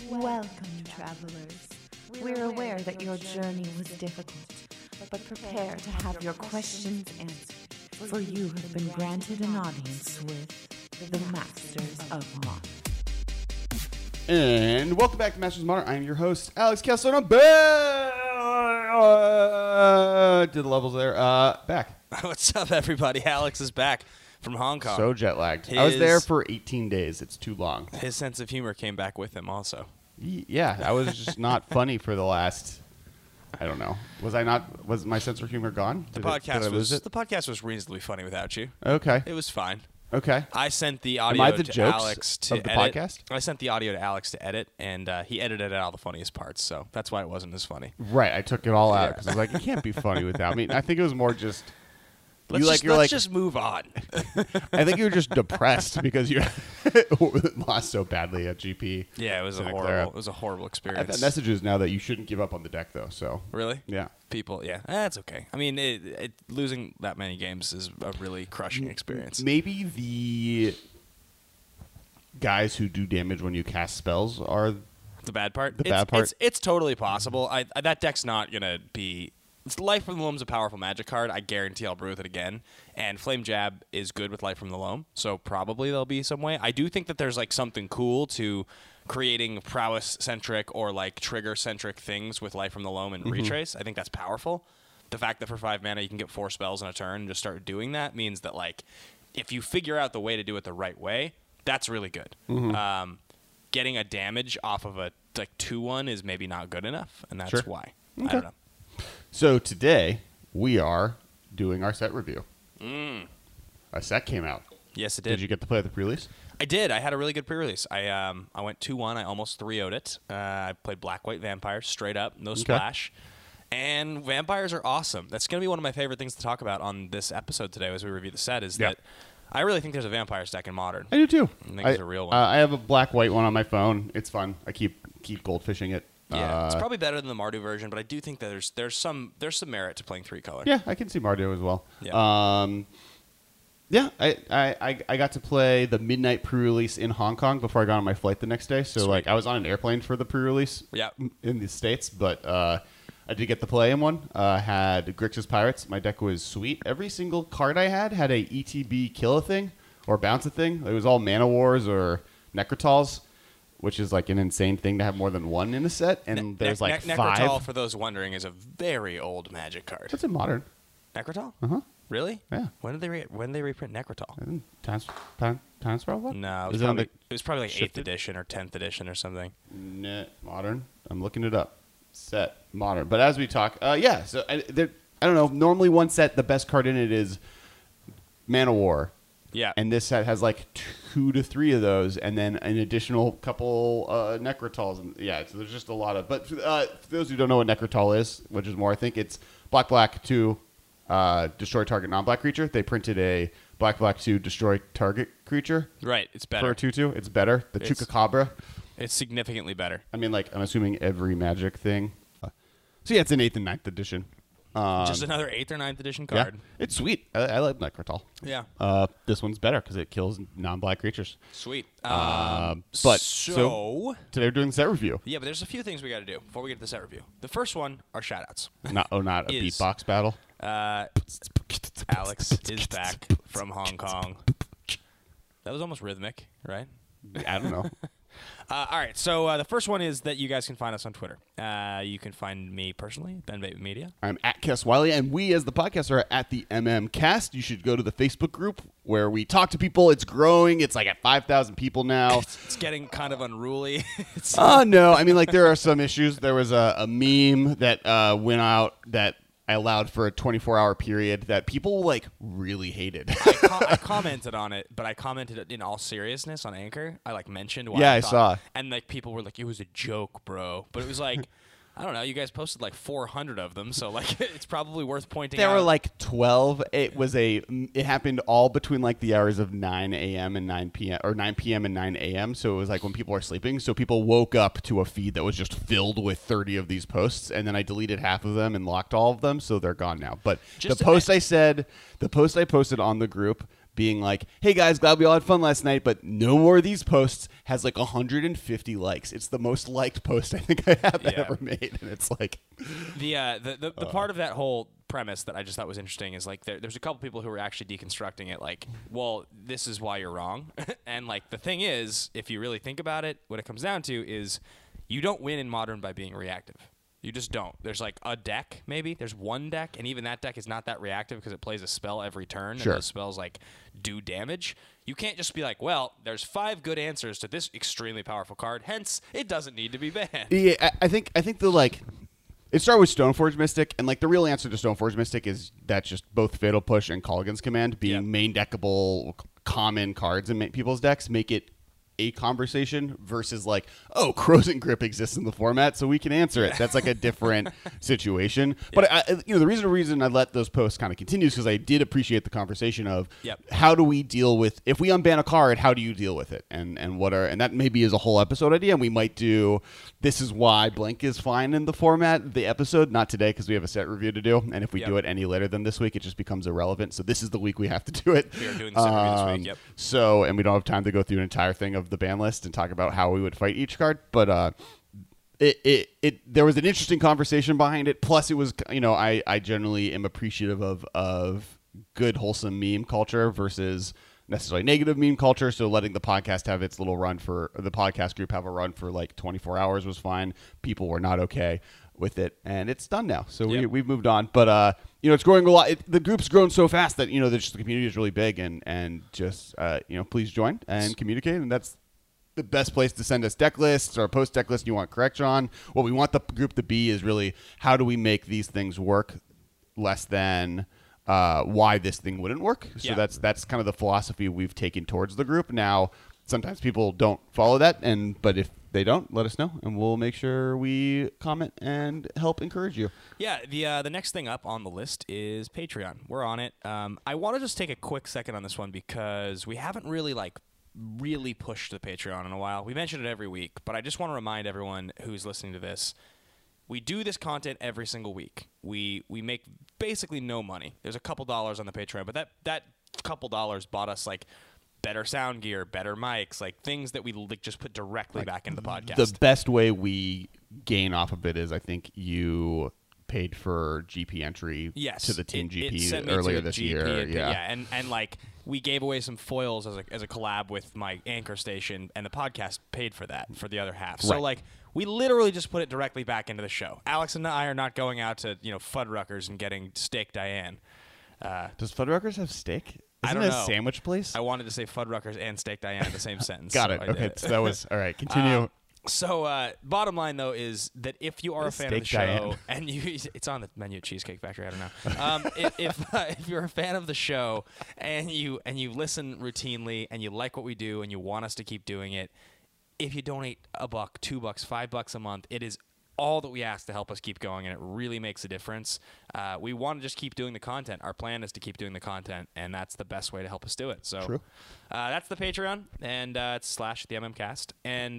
Welcome, travelers. We're aware that your journey was difficult, but prepare to have your questions answered, for you have been granted an audience with the Masters of Modern. And welcome back to Masters of Modern. I am your host, Alex Kessler, and I'm back. Did the levels there. Back. What's up, everybody? Alex is back from Hong Kong. So jet lagged. I was there for 18 days. It's too long. His sense of humor came back with him also. Yeah, I was just not funny for the last, I don't know. Was my sense of humor gone? The podcast was reasonably funny without you. Okay. It was fine. Okay. I sent the Am I audio the to jokes Alex to of the edit. podcast? I sent the audio to Alex to edit, and he edited out all the funniest parts, so that's why it wasn't as funny. Right. I took it all out Yeah. because I was like, you can't be funny without me. I think it was more just... Let's just move on. I think you were just depressed because you lost so badly at GP. Yeah, it was Santa a Clara. horrible I've experience. got messages now that you shouldn't give up on the deck, though. So Really? yeah. People, yeah. That's okay. I mean, losing that many games is a really crushing experience. Maybe the guys who do damage when you cast spells are The bad part? bad part? It's totally possible. That deck's not going to be... Life from the Loam's a powerful Magic card. I guarantee I'll brew with it again. And Flame Jab is good with Life from the Loam, so probably there'll be some way. I do think that there's like something cool to creating prowess-centric or like trigger-centric things with Life from the Loam and Retrace. I think that's powerful. The fact that for 5 mana you can get 4 spells in a turn and just start doing that means that like if you figure out the way to do it the right way, that's really good. Getting a damage off of a like 2/1 is maybe not good enough, and that's Sure. why. Okay. I don't know. So today we are doing our set review. A set came out. Yes, it did. Did you get to play at the pre-release? I did. I had a really good pre-release. I went 2-1. I almost 3-0'd it. I played Black-White Vampires straight up, no splash. And vampires are awesome. That's going to be one of my favorite things to talk about on this episode today as we review the set is that I really think there's a vampires deck in Modern. I do too. I think it's a real one. I have a black-white one on my phone. It's fun. I keep goldfishing it. Yeah, it's probably better than the Mardu version, but I do think that there's some merit to playing 3-color. Yeah, I can see Mardu as well. Yeah. I got to play the midnight pre-release in Hong Kong before I got on my flight the next day. So Sweet. like I was on an airplane for the pre-release in the States, but I did get to play in one. Had Grixis Pirates. My deck was sweet. Every single card I had a ETB kill a thing or bounce a thing. It was all Mana Wars or Necrotals, which is like an insane thing to have more than one in a set. And there's like 5. Necrotol, for those wondering, is a very old Magic card. That's in Modern. Necrotol? Uh-huh. Really? Yeah. When did they reprint Necrotol? Time Spiral what? No, Is it was probably like shifted? 8th edition or 10th edition or something. Modern. I'm looking it up. Set Modern. But as we talk, So I don't know. Normally, one set, the best card in it is Mana War. Yeah. And this set has like 2 to 3 of those, and then an additional couple Necrotols. And so there's just a lot of. But for those who don't know what Necrotol is, which is more, I think it's black 2, destroy target non-black creature. They printed a black 2 destroy target creature. Right. It's better. For a 2/2, it's better. The Chupacabra. It's significantly better. I mean, like, I'm assuming every Magic thing. So yeah, it's an 8th and 9th edition. Just another 8th or 9th edition card. Yeah, it's sweet. I like Necrotol. Yeah. This one's better because it kills non-black creatures. Sweet. But so today we're doing the set review. Yeah, but there's a few things we got to do before we get to the set review. The first one are shoutouts. Not a beatbox battle. Alex is back from Hong Kong. That was almost rhythmic, right? I don't know. All right, so the first one is that you guys can find us on Twitter. You can find me personally, Ben Bateman Media. I'm at Kess Wiley, and we as the podcast are at the MMCast. You should go to the Facebook group where we talk to people. It's growing. It's like at 5,000 people now. It's getting kind of unruly. No. I mean, like, there are some issues. There was a meme that went out that I allowed for a 24-hour period that people like really hated. I commented on it, but I commented it in all seriousness on Anchor. I like mentioned why I saw. And like people were like, it was a joke, bro. But it was like, I don't know, you guys posted like 400 of them, so like it's probably worth pointing out. There were like 12. It happened all between like the hours of 9 a.m. and 9 p.m. or 9 p.m. and 9 a.m. So it was like when people are sleeping. So people woke up to a feed that was just filled with 30 of these posts, and then I deleted half of them and locked all of them, so they're gone now. But the post I posted on the group being like, hey guys, glad we all had fun last night, but no more of these posts, has like 150 likes. It's the most liked post I think I have ever made. And it's like the part of that whole premise that I just thought was interesting is like there's a couple people who were actually deconstructing it like, well, this is why you're wrong. And like the thing is, if you really think about it, what it comes down to is you don't win in Modern by being reactive. You just don't. There's like a deck, maybe. There's one deck, and even that deck is not that reactive because it plays a spell every turn, and those spells like do damage. You can't just be like, well, there's 5 good answers to this extremely powerful card, hence it doesn't need to be banned. Yeah, I think the like it started with Stoneforge Mystic, and like the real answer to Stoneforge Mystic is that just both Fatal Push and Colligan's Command being main deckable common cards in people's decks make it a conversation versus like, oh, Crozen Grip exists in the format, so we can answer it. That's like a different situation. But the reason I let those posts kind of continue is because I did appreciate the conversation of how do we deal with, if we unban a card, how do you deal with it, and that maybe is a whole episode idea. And we might do this is why blank is fine in the format, the episode, not today because we have a set review to do, and if we do it any later than this week, it just becomes irrelevant. So this is the week we have to do it. We are doing the set review this week. So, and we don't have time to go through an entire thing of the ban list and talk about how we would fight each card, but there was an interesting conversation behind it. Plus, it was, I generally am appreciative of good wholesome meme culture versus necessarily negative meme culture. So letting the podcast have its little run for the podcast group have a run for like 24 hours was fine. People were not okay with it, and it's done now. So we've moved on, but it's growing a lot. The group's grown so fast that the community is really big, and just please join and communicate, and that's the best place to send us deck lists or post deck lists you want correction on. What we want the group to be is really how do we make these things work, less than why this thing wouldn't work. So that's kind of the philosophy we've taken towards the group. Now, sometimes people don't follow that, but if they don't, let us know, and we'll make sure we comment and help encourage you. Yeah, the next thing up on the list is Patreon. We're on it. I want to just take a quick second on this one because we haven't really pushed the Patreon in a while. We mention it every week, but I just want to remind everyone who's listening to this, we do this content every single week. We make basically no money. There's a couple dollars on the Patreon, but that couple dollars bought us like better sound gear, better mics, like things that we just put directly back into the podcast. The best way we gain off of it is, I think you paid for GP entry to the Team GP earlier this year. And like we gave away some foils as a collab with my anchor station, and the podcast paid for that for the other half. So like we literally just put it directly back into the show. Alex and I are not going out to Fuddruckers and getting Steak Diane. Does Fuddruckers have steak? Isn't it a sandwich place? I wanted to say Fuddruckers and Steak Diane in the same sentence. Got it. Okay, so that was all right. Continue. So bottom line though is that if you are a fan of the show and it's on the menu at Cheesecake Factory, I don't know. If you're a fan of the show and you listen routinely and you like what we do and you want us to keep doing it, if you donate $1, $2, $5 a month, it is all that we ask to help us keep going, and it really makes a difference. We want to just keep doing the content. Our plan is to keep doing the content, and that's the best way to help us do it. So that's the Patreon, and it's /the and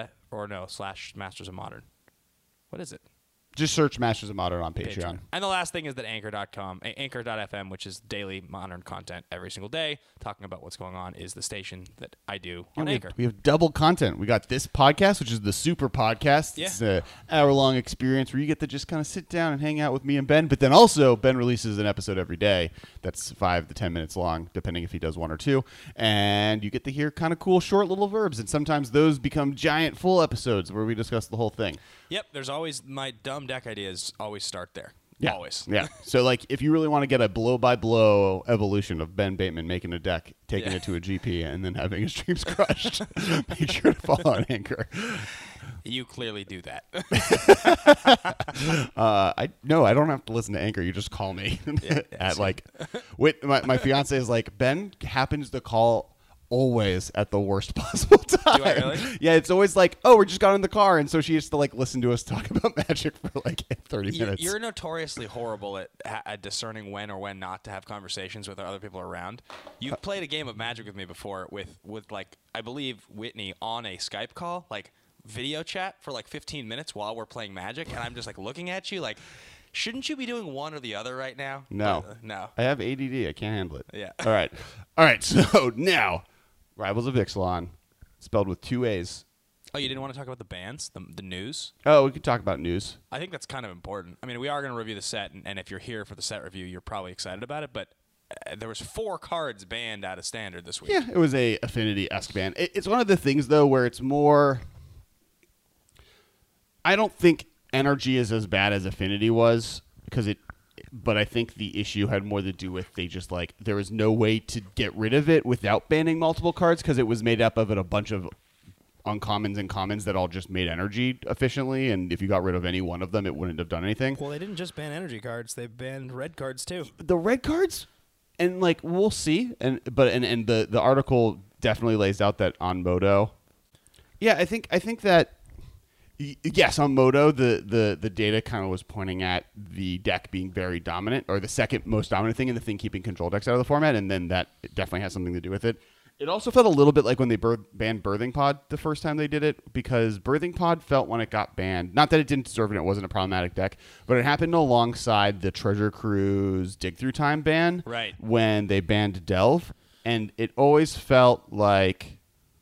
/Masters of Modern. What is it? Just search Masters of Modern on Patreon. And the last thing is that Anchor.fm, which is daily modern content every single day, talking about what's going on, is the station that I do on Anchor. We have double content. We got this podcast, which is the super podcast. It's an hour-long experience where you get to just kind of sit down and hang out with me and Ben. But then also, Ben releases an episode every day that's 5 to 10 minutes long, depending if he does one or two. And you get to hear kind of cool, short little verbs. And sometimes those become giant, full episodes where we discuss the whole thing. Yep, there's always my dumb deck ideas always start there. Yeah. Always. Yeah. So, like, if you really want to get a blow-by-blow evolution of Ben Bateman making a deck, taking it to a GP, and then having his dreams crushed, make sure to follow on Anchor. You clearly do that. I don't have to listen to Anchor. You just call me my fiance is like, Ben happens to call always at the worst possible time. Do I really? Yeah, it's always like, oh, we just got in the car, and so she used to like listen to us talk about Magic for like 30 minutes. You're notoriously horrible at discerning when or when not to have conversations with other people around. You've played a game of Magic with me before with like, I believe, Whitney on a Skype call, like video chat for like 15 minutes while we're playing Magic, and I'm just like looking at you like, shouldn't you be doing one or the other right now? No. No. I have ADD. I can't handle it. Yeah. All right. So now, Rivals of Ixalan, spelled with 2 A's. Oh, you didn't want to talk about the bands, the news? Oh, we could talk about news. I think that's kind of important. I mean, we are going to review the set, and if you're here for the set review, you're probably excited about it. But there was 4 cards banned out of Standard this week. Yeah, it was a Affinity-esque ban. It's one of the things, though, where it's more... I don't think Energy is as bad as Affinity was, but I think the issue had more to do with there was no way to get rid of it without banning multiple cards because it was made up of a bunch of uncommons and commons that all just made energy efficiently, and if you got rid of any one of them, it wouldn't have done anything. Well, they didn't just ban energy cards; they banned red cards too. The red cards, and we'll see, and the article definitely lays out that on Modo. Yeah, I think that yes, on Modo, the data kind of was pointing at the deck being very dominant, or the second most dominant thing, and the thing keeping control decks out of the format, and then that definitely has something to do with it. It also felt a little bit like when they banned Birthing Pod the first time they did it, because Birthing Pod felt when it got banned, not that it didn't deserve it, it wasn't a problematic deck, but it happened alongside the Treasure Cruise Dig Through Time ban, right, when they banned Delve, and it always felt like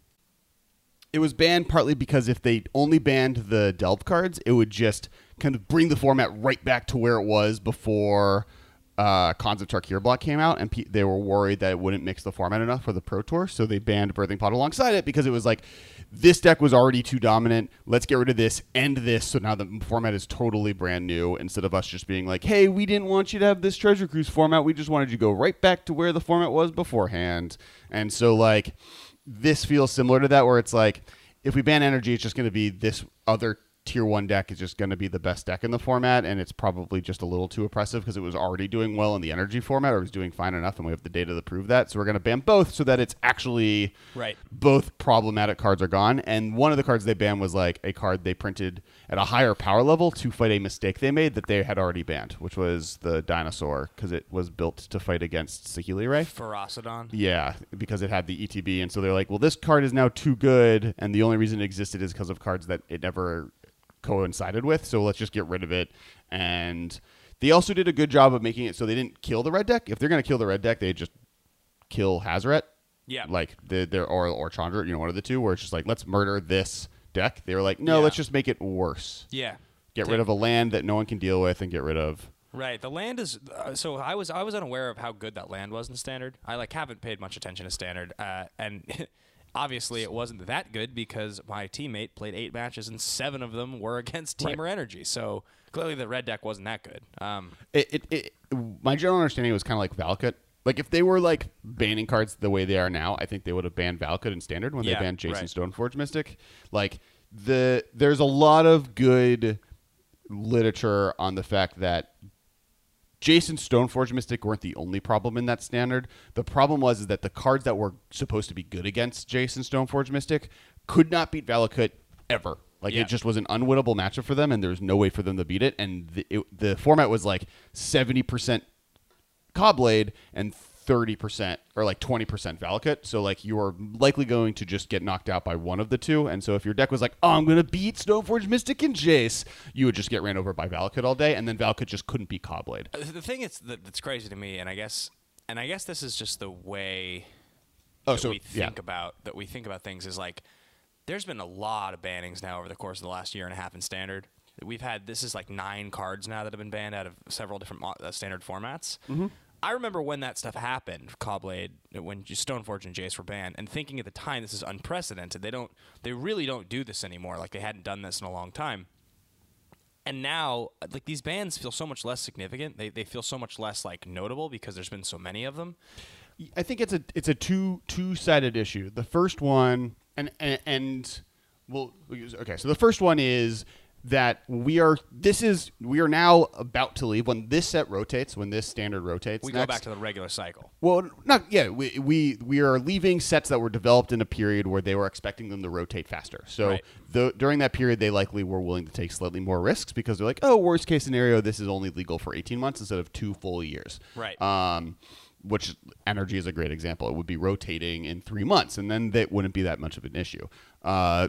it was banned partly because if they only banned the Delve cards, it would just kind of bring the format right back to where it was before Khans of Tarkir block came out, and they were worried that it wouldn't mix the format enough for the Pro Tour, so they banned Birthing Pod alongside it because it was like, this deck was already too dominant, let's get rid of this, end this, so now the format is totally brand new, instead of us just being like, hey, we didn't want you to have this Treasure Cruise format, we just wanted you to go right back to where the format was beforehand. And so, this feels similar to that, where it's like, if we ban energy, it's just going to be this other Tier 1 deck is just going to be the best deck in the format, and it's probably just a little too oppressive because it was already doing well in the energy format, or it was doing fine enough, and we have the data to prove that. So we're going to ban both so that it's actually right. Both problematic cards are gone. And one of the cards they banned was a card they printed at a higher power level to fight a mistake they made that they had already banned, which was the Dinosaur, because it was built to fight against Saheeli Ray. Ferocidon. Yeah, because it had the ETB, and so they're like, well, this card is now too good, and the only reason it existed is because of cards that it never coincided with, so let's just get rid of it. And they also did a good job of making it so they didn't kill the red deck. If they're going to kill the red deck, they just kill Hazoret. Yeah. Or Chandra, one of the two, where it's just like, let's murder this deck. They were like, no, let's just make it worse. Yeah. Get rid of a land that no one can deal with and get rid of... Right. The land is... so I was unaware of how good that land was in Standard. I haven't paid much attention to Standard. And... Obviously, it wasn't that good because my teammate played 8 matches and 7 of them were against Teamer Energy. So clearly, the red deck wasn't that good. My general understanding was kind of like Valakut. If they were banning cards the way they are now, I think they would have banned Valakut in Standard when they banned Jason Stoneforge Mystic. There's a lot of good literature on the fact that Jason Stoneforge Mystic weren't the only problem in that Standard. The problem was that the cards that were supposed to be good against Jason Stoneforge Mystic could not beat Valakut ever. It just was an unwinnable matchup for them, and there's no way for them to beat it. And the format was 70% Caw-Blade and 30% or 20% Valakut. So you are likely going to just get knocked out by one of the two. And so if your deck was I'm going to beat Stoneforge Mystic and Jace, you would just get ran over by Valakut all day, and then Valakut just couldn't beat Caw-Blade. The thing that's crazy to me, and I guess this is just the way we think about things, is there's been a lot of bannings now over the course of the last year and a half in Standard. We've had, this is 9 cards now that have been banned out of several different Standard formats. Mm-hmm. I remember when that stuff happened, Caw-Blade, when Stoneforge and Jace were banned, and thinking at the time this is unprecedented. They really don't do this anymore. They hadn't done this in a long time. And now, these bans feel so much less significant. They feel so much less notable because there's been so many of them. I think it's a two-sided issue. The first one, so the first one is that we are now about to leave when this set rotates, when this Standard rotates. We go back to the regular cycle. Well, not yet. We are leaving sets that were developed in a period where they were expecting them to rotate faster. So during that period, they likely were willing to take slightly more risks because they're like, oh, worst case scenario, this is only legal for 18 months instead of 2 full years. Right. Which energy is a great example. It would be rotating in 3 months, and then that wouldn't be that much of an issue.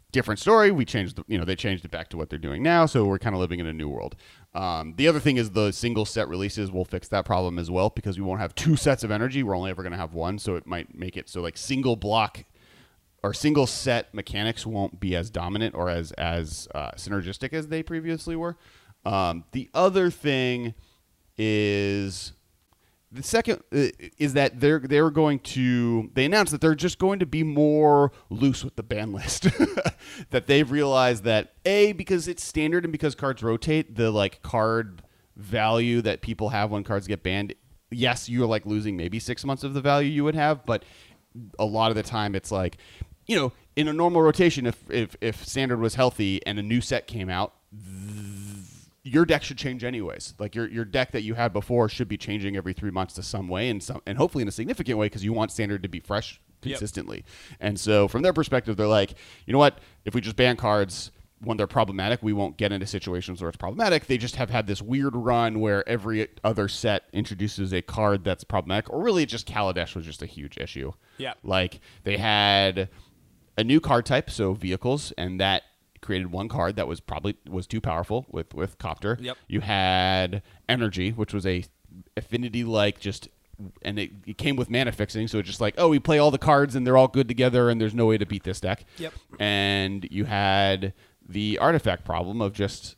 different story. We changed, they changed it back to what they're doing now, so we're kind of living in a new world. The other thing is the single set releases will fix that problem as well, because we won't have 2 sets of energy. We're only ever going to have 1, so it might make it so like single block or single set mechanics won't be as dominant or as synergistic as they previously were. The other thing is the second is that they announced that they're just going to be more loose with the ban list. That they've realized that because it's standard and because cards rotate, the like card value that people have when cards get banned, yes, you're like losing maybe 6 months of the value you would have, but a lot of the time it's like, in a normal rotation, if standard was healthy and a new set came out, your deck should change anyways. Like your deck that you had before should be changing every 3 months to some way, and hopefully in a significant way, because you want standard to be fresh consistently. Yep. And so from their perspective, they're like, you know what? If we just ban cards when they're problematic, we won't get into situations where it's problematic. They just have had this weird run where every other set introduces a card that's problematic, or really just Kaladesh was just a huge issue. Yeah. Like they had a new card type, so vehicles, and that created one card that was too powerful with Copter. Yep. You had energy, which was a affinity and it came with mana fixing, so it's just like, we play all the cards and they're all good together and there's no way to beat this deck. Yep. And you had the artifact problem of just,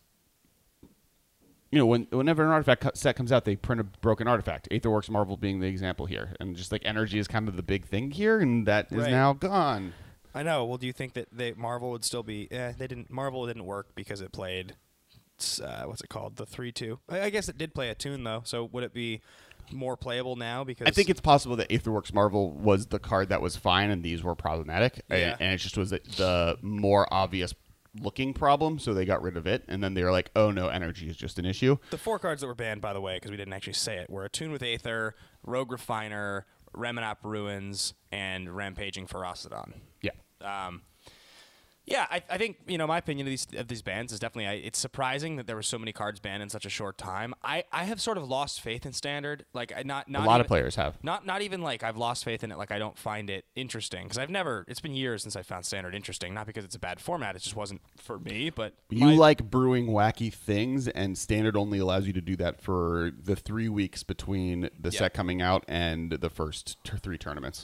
whenever an artifact set comes out, they print a broken artifact. Aetherworks Marvel being the example here, and just like energy is kind of the big thing here, and that is now gone. I know. Well, do you think that Marvel would still be? Marvel didn't work because it played. What's it called? The 3/2. I guess it did play a tune though. So would it be more playable now? Because I think it's possible that Aetherworks Marvel was the card that was fine, and these were problematic. Yeah. And it just was the more obvious looking problem, so they got rid of it. And then they were like, oh no, energy is just an issue. The 4 cards that were banned, by the way, because we didn't actually say it, were Attune with Aether, Rogue Refiner, Reminap Ruins, and Rampaging Ferocidon. Yeah. I think my opinion of these bans is definitely it's surprising that there were so many cards banned in such a short time. I have sort of lost faith in Standard. Like a lot of players have. Not even like I've lost faith in it. Like I don't find it interesting because it's been years since I found Standard interesting. Not because it's a bad format. It just wasn't for me. But you like brewing wacky things, and Standard only allows you to do that for the 3 weeks between the set coming out and the first 3 tournaments.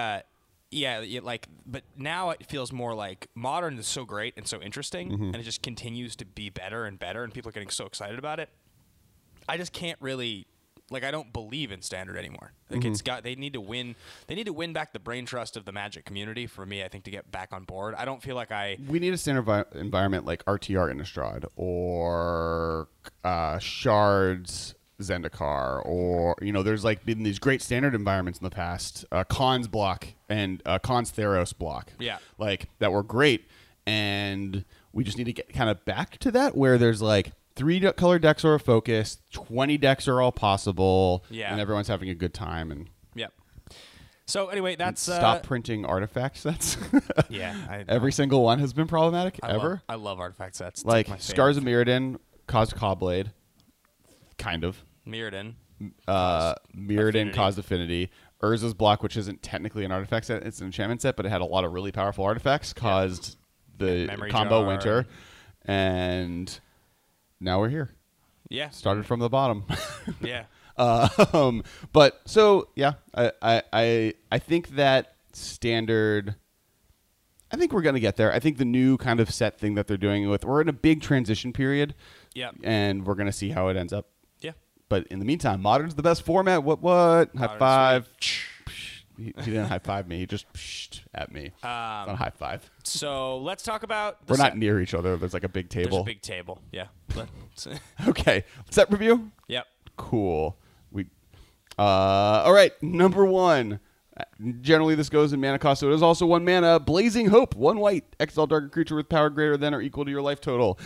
But now it feels more like Modern is so great and so interesting, and it just continues to be better and better, and people are getting so excited about it. I just can't really, I don't believe in Standard anymore. Like they need to win. They need to win back the brain trust of the Magic community for me, I think, to get back on board. I don't feel like we need a Standard environment like RTR Innistrad or Shards Zendikar, or there's been these great Standard environments in the past, Khans block and Khans Theros block, that were great, and we just need to get kind of back to that where there's 3 color decks are a focus, 20 decks are all possible, and everyone's having a good time. And so anyway, that's stop printing artifact sets. Every I single one has been problematic I love artifact sets. Like Scars of Mirrodin caused Caw-Blade, kind of. Mirrodin caused Affinity. Urza's block, which isn't technically an artifact set, it's an enchantment set, but it had a lot of really powerful artifacts, caused the Memory combo Jar. Winter, and now we're here. Yeah. Started from the bottom. Yeah. But so I think that Standard, I think we're gonna get there. I think the new kind of set thing that they're doing we're in a big transition period. Yeah. And we're gonna see how it ends up. Yeah. But in the meantime, Modern's the best format. What? High five. He didn't high five me. He just at me. It's not a high five. So let's talk about. We're not near each other. There's a big table. There's a big table. Yeah. Okay. Set review. Yep. Cool. All right. Number 1. Generally, this goes in mana cost, so it is also 1 mana. Blazing Hope. 1 white. Exile target creature with power greater than or equal to your life total.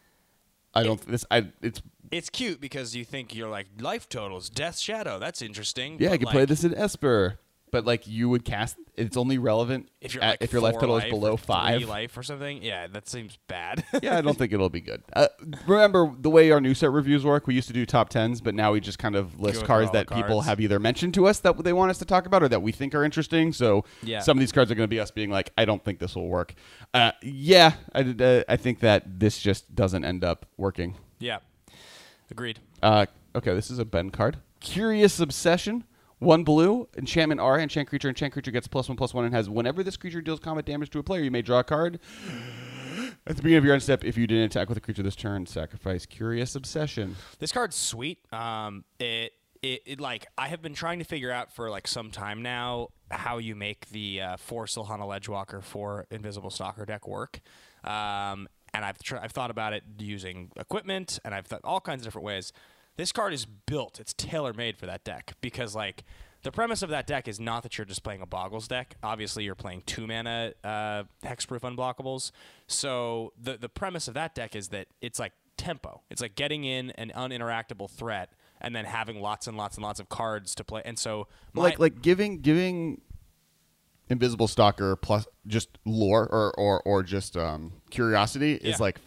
It's cute because you think you're life totals, Death Shadow. That's interesting. Yeah, I can play this in Esper. but like you would cast. It's only relevant if your life total is below 5 life or something. Yeah, that seems bad. Yeah, I don't think it'll be good. Remember the way our new set reviews work? We used to do top 10s, but now we just kind of list cards that people have either mentioned to us that they want us to talk about or that we think are interesting. So some of these cards are going to be us being like, I don't think this will work. I think that this just doesn't end up working. Yeah, agreed. Okay, this is a Ben card. Curious Obsession. 1 blue, enchantment R, enchant creature gets +1/+1 and has whenever this creature deals combat damage to a player, you may draw a card. At the beginning of your end step, if you didn't attack with a creature this turn, sacrifice Curious Obsession. This card's sweet. It like I have been trying to figure out for like some time now how you make the 4 Silhana Ledgewalker for Invisible Stalker deck work. And I've thought about it using equipment, and I've thought all kinds of different ways. This card is built. It's tailor-made for that deck because, like, the premise of that deck is not that you're just playing a Boggles deck. Obviously, you're playing 2-mana hexproof unblockables. So the premise of that deck is that it's like tempo. It's like getting in an uninteractable threat and then having lots and lots and lots of cards to play. And so, like giving Invisible Stalker plus just lore or just curiosity is like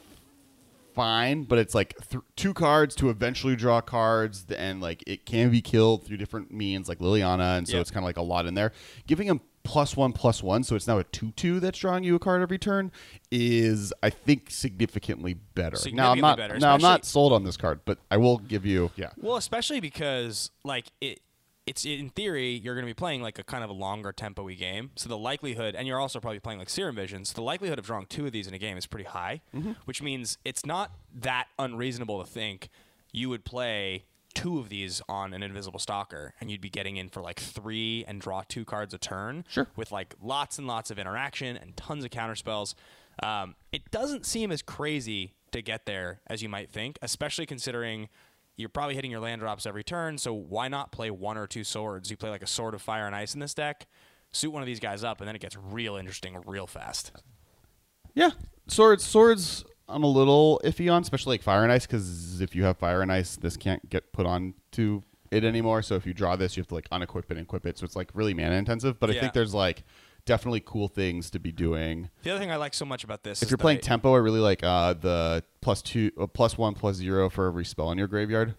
fine, but it's like 2 cards to eventually draw cards, and like it can be killed through different means, like Liliana, and so it's kind of like a lot in there. Giving him +1/+1, so it's now a 2/2 that's drawing you a card every turn, is I think significantly better. Now I'm not sold on this card, but I will give you Well, especially because like it's in theory you're going to be playing like a kind of a longer tempo-y game, so the likelihood, and you're also probably playing like Serum Visions, so the likelihood of drawing 2 of these in a game is pretty high, which means it's not that unreasonable to think you would play 2 of these on an Invisible Stalker and you'd be getting in for like 3 and draw 2 cards a turn with like lots and lots of interaction and tons of counterspells. It doesn't seem as crazy to get there as you might think, especially considering you're probably hitting your land drops every turn, so why not play 1 or 2 swords? You play like a Sword of Fire and Ice in this deck, suit one of these guys up, and then it gets real interesting real fast. Yeah. Swords I'm a little iffy on, especially like Fire and Ice, because if you have Fire and Ice, this can't get put on to it anymore. So if you draw this, you have to like unequip it and equip it. So it's like really mana intensive. But I think there's like definitely cool things to be doing. The other thing I like so much about this if you're playing tempo, I really like the +1/+0 for every spell in your graveyard.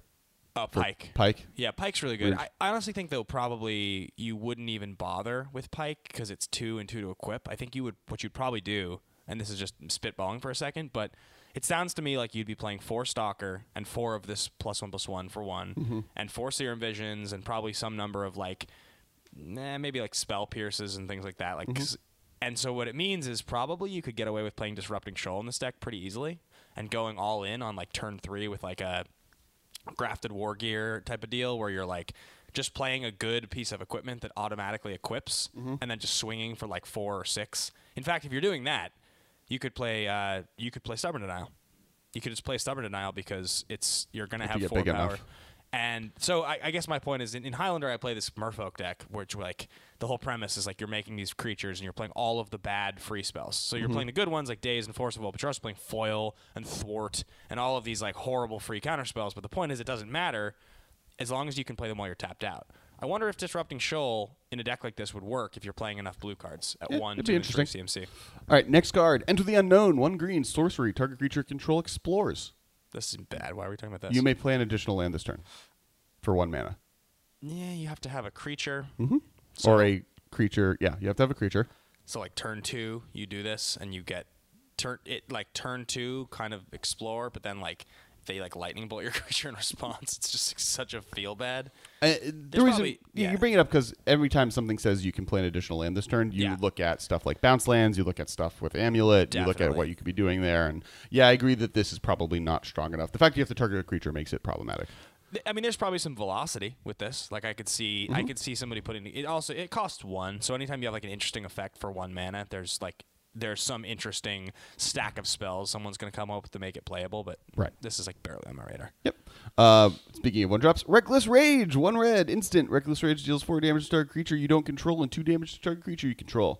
Pike. Yeah, Pike's really good. I honestly think though probably you wouldn't even bother with Pike because it's 2 and 2 to equip. I think what you'd probably do, and this is just spitballing for a second, but it sounds to me like you'd be playing 4 Stalker and 4 of this +1/+1 for 1, and 4 Serum Visions and probably some number of like maybe like Spell Pierces and things like that. Like, and so what it means is probably you could get away with playing Disrupting Shoal in this deck pretty easily and going all in on like turn 3 with like a Grafted War Gear type of deal where you're like just playing a good piece of equipment that automatically equips and then just swinging for like 4 or 6. In fact, if you're doing that, you could play Stubborn Denial. You could just play Stubborn Denial because you're going to have 4 power. Enough. And so I guess my point is in Highlander I play this Merfolk deck, which like the whole premise is like you're making these creatures and you're playing all of the bad free spells. So you're playing the good ones like Daze and Force of Will, but you're also playing Foil and Thwart and all of these like horrible free counter spells. But the point is it doesn't matter as long as you can play them while you're tapped out. I wonder if Disrupting Shoal in a deck like this would work if you're playing enough blue cards at 1, 2, and 3 CMC. All right, next card. Enter the Unknown. 1 green, sorcery. Target creature control explores. This is bad. Why are we talking about this? You may play an additional land this turn for 1 mana. Yeah, you have to have a creature. So, or a creature. Yeah, you have to have a creature. So like turn 2, you do this, and you get turn 2 kind of explore, but then like they like lightning bolt your creature in response. It's just like, such a feel bad. The reason you bring it up because every time something says you can play an additional land this turn, you look at stuff like bounce lands, you look at stuff with Amulet, you look at what you could be doing there, and I agree that this is probably not strong enough. The fact you have to target a creature makes it problematic. I mean, there's probably some velocity with this. Like I could see somebody putting it. Also, it costs 1, so anytime you have like an interesting effect for 1 mana, there's some interesting stack of spells someone's going to come up with to make it playable. But this is like barely on my radar. Yep. Speaking of 1-drops, Reckless Rage, 1 red, instant. Reckless Rage deals 4 damage to target creature you don't control and 2 damage to target creature you control.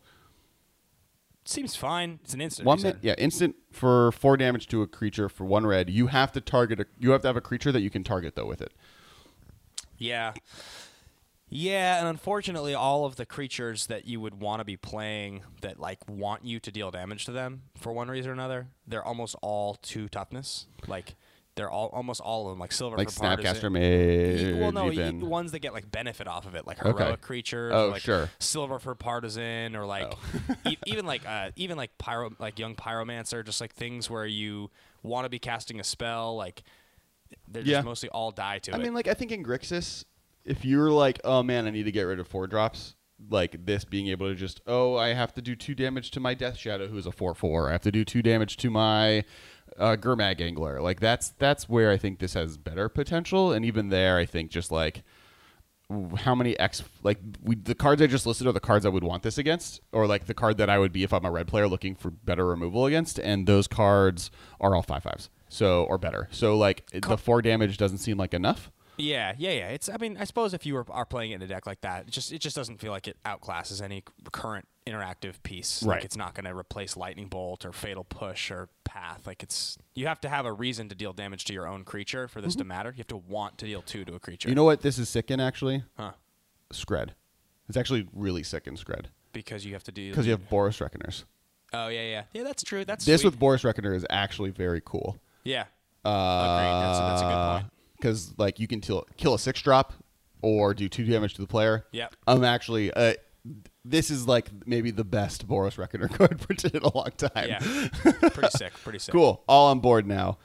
Seems fine. It's an instant. Instant for 4 damage to a creature for 1 red. You have to target. You have to have a creature that you can target though with it. Yeah. Yeah, and unfortunately, all of the creatures that you would want to be playing that like want you to deal damage to them for one reason or another, they're almost all 2 toughness. Like they're almost all of them, like Silver like for Partisan. Snapcaster Mage. Well, no, even. ones that get like benefit off of it, like heroic creatures. Oh, or, like sure. Silver for Partisan, or like even like young Pyromancer, just like things where you want to be casting a spell, like they're just mostly all die to it. I mean, like I think in Grixis, if you're like, oh man, I need to get rid of 4-drops. Like this being able to just, I have to do 2 damage to my Death Shadow, who's a 4/4. I have to do 2 damage to my Gurmag Angler. Like that's where I think this has better potential. And even there, I think just like how many the cards I just listed are the cards I would want this against, or like the card that I would be if I'm a red player looking for better removal against. And those cards are all 5/5s, or better. So like the 4 damage doesn't seem like enough. Yeah. It's. I mean, I suppose if you are playing it in a deck like that, it just doesn't feel like it outclasses any current interactive piece. Right. Like it's not going to replace Lightning Bolt or Fatal Push or Path. Like you have to have a reason to deal damage to your own creature for this to matter. You have to want to deal 2 to a creature. You know what this is sick in actually? Huh? Skred. It's actually really sick in Skred Because you have to do. because you have Boros Reckoners. Oh yeah. That's true. That's This sweet. with Boros Reckoner is actually very cool. Yeah. Agreed. That's a good point. Because like you can kill a 6-drop or do 2 damage to the player. Yep. I'm actually this is like maybe the best Boros Reckoner card printed in a long time. Yeah. Pretty sick. Cool. All on board now.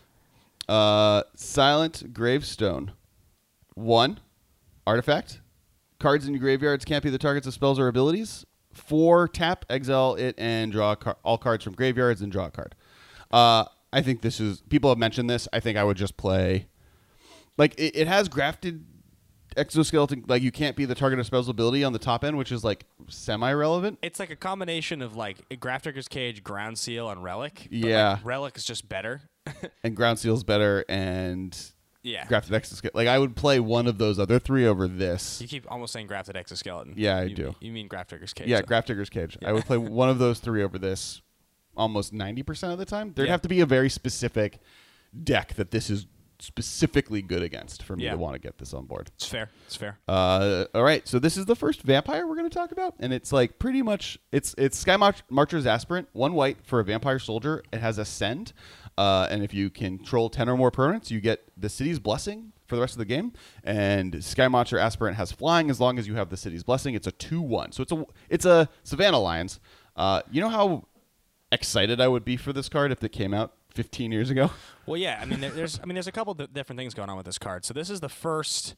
Silent Gravestone. 1 artifact. Cards in your graveyards can't be the targets of spells or abilities. 4 tap, exile it, and draw all cards from graveyards and draw a card. I think this is people have mentioned this. I think I would just play. Like, it has grafted exoskeleton. Like, you can't be the target of spell's ability on the top end, which is, like, semi-relevant. It's like a combination of, like, Grafdigger's Cage, Ground Seal, and Relic. But, Yeah. like, Relic is just better. And Ground Seal's better, and Yeah. grafted exoskeleton. Like, I would play one of those other 3 over this. You keep almost saying Grafted Exoskeleton. Yeah, I do. You mean Grafdigger's Cage. Yeah, though. Grafdigger's Cage. I would play one of those 3 over this almost 90% of the time. There'd Yeah. have to be a very specific deck that this is specifically good against for me to want to get this on board. It's fair. All right, so this is the first vampire we're going to talk about, and it's like pretty much it's Sky Marcher's Aspirant, 1 white for a vampire soldier. It has Ascend, and if you control 10 or more permanents, you get the City's Blessing for the rest of the game. And Sky Marcher Aspirant has flying as long as you have the City's Blessing. It's a 2/1, so it's a Savannah Lions. You know how excited I would be for this card if it came out 15 years ago? Well, yeah. I mean, there's a couple different things going on with this card. So this is the first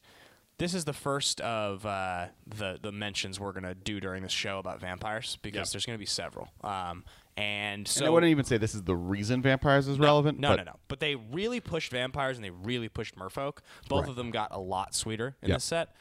of the mentions we're gonna do during this show about vampires, because there's gonna be several. And so I wouldn't even say this is the reason vampires is relevant. No. But they really pushed vampires and they really pushed merfolk. Both of them got a lot sweeter in this set.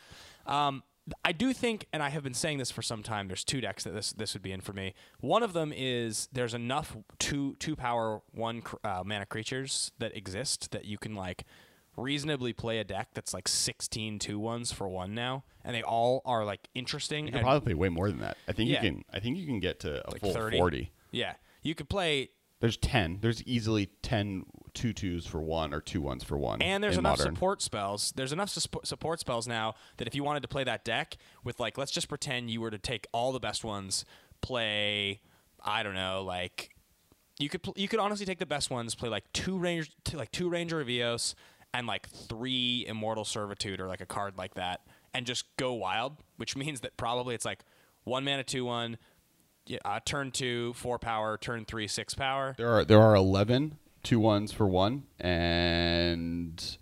I do think, and I have been saying this for some time, there's 2 decks that this would be in for me. One of them is there's enough 2 power 1 mana creatures that exist that you can like reasonably play a deck that's like 16 2/1s for 1 now, and they all are like interesting. You can probably play way more than that. I think you can get to a like full 30. 40. Yeah, you could play. There's 10. There's easily 10 2/2s for 1 or 2/1s for 1. And there's in enough Modern. support spells. There's enough support spells now that if you wanted to play that deck with, like, let's just pretend you were to take all the best ones, play, I don't know, like you could honestly take the best ones, play like 2 Ranger of Eos and like 3 Immortal Servitude or like a card like that, and just go wild. Which means that probably it's like 1 mana 2/1. Turn 2 4 power, turn 3 6 power. There are 11 2/1s for 1, and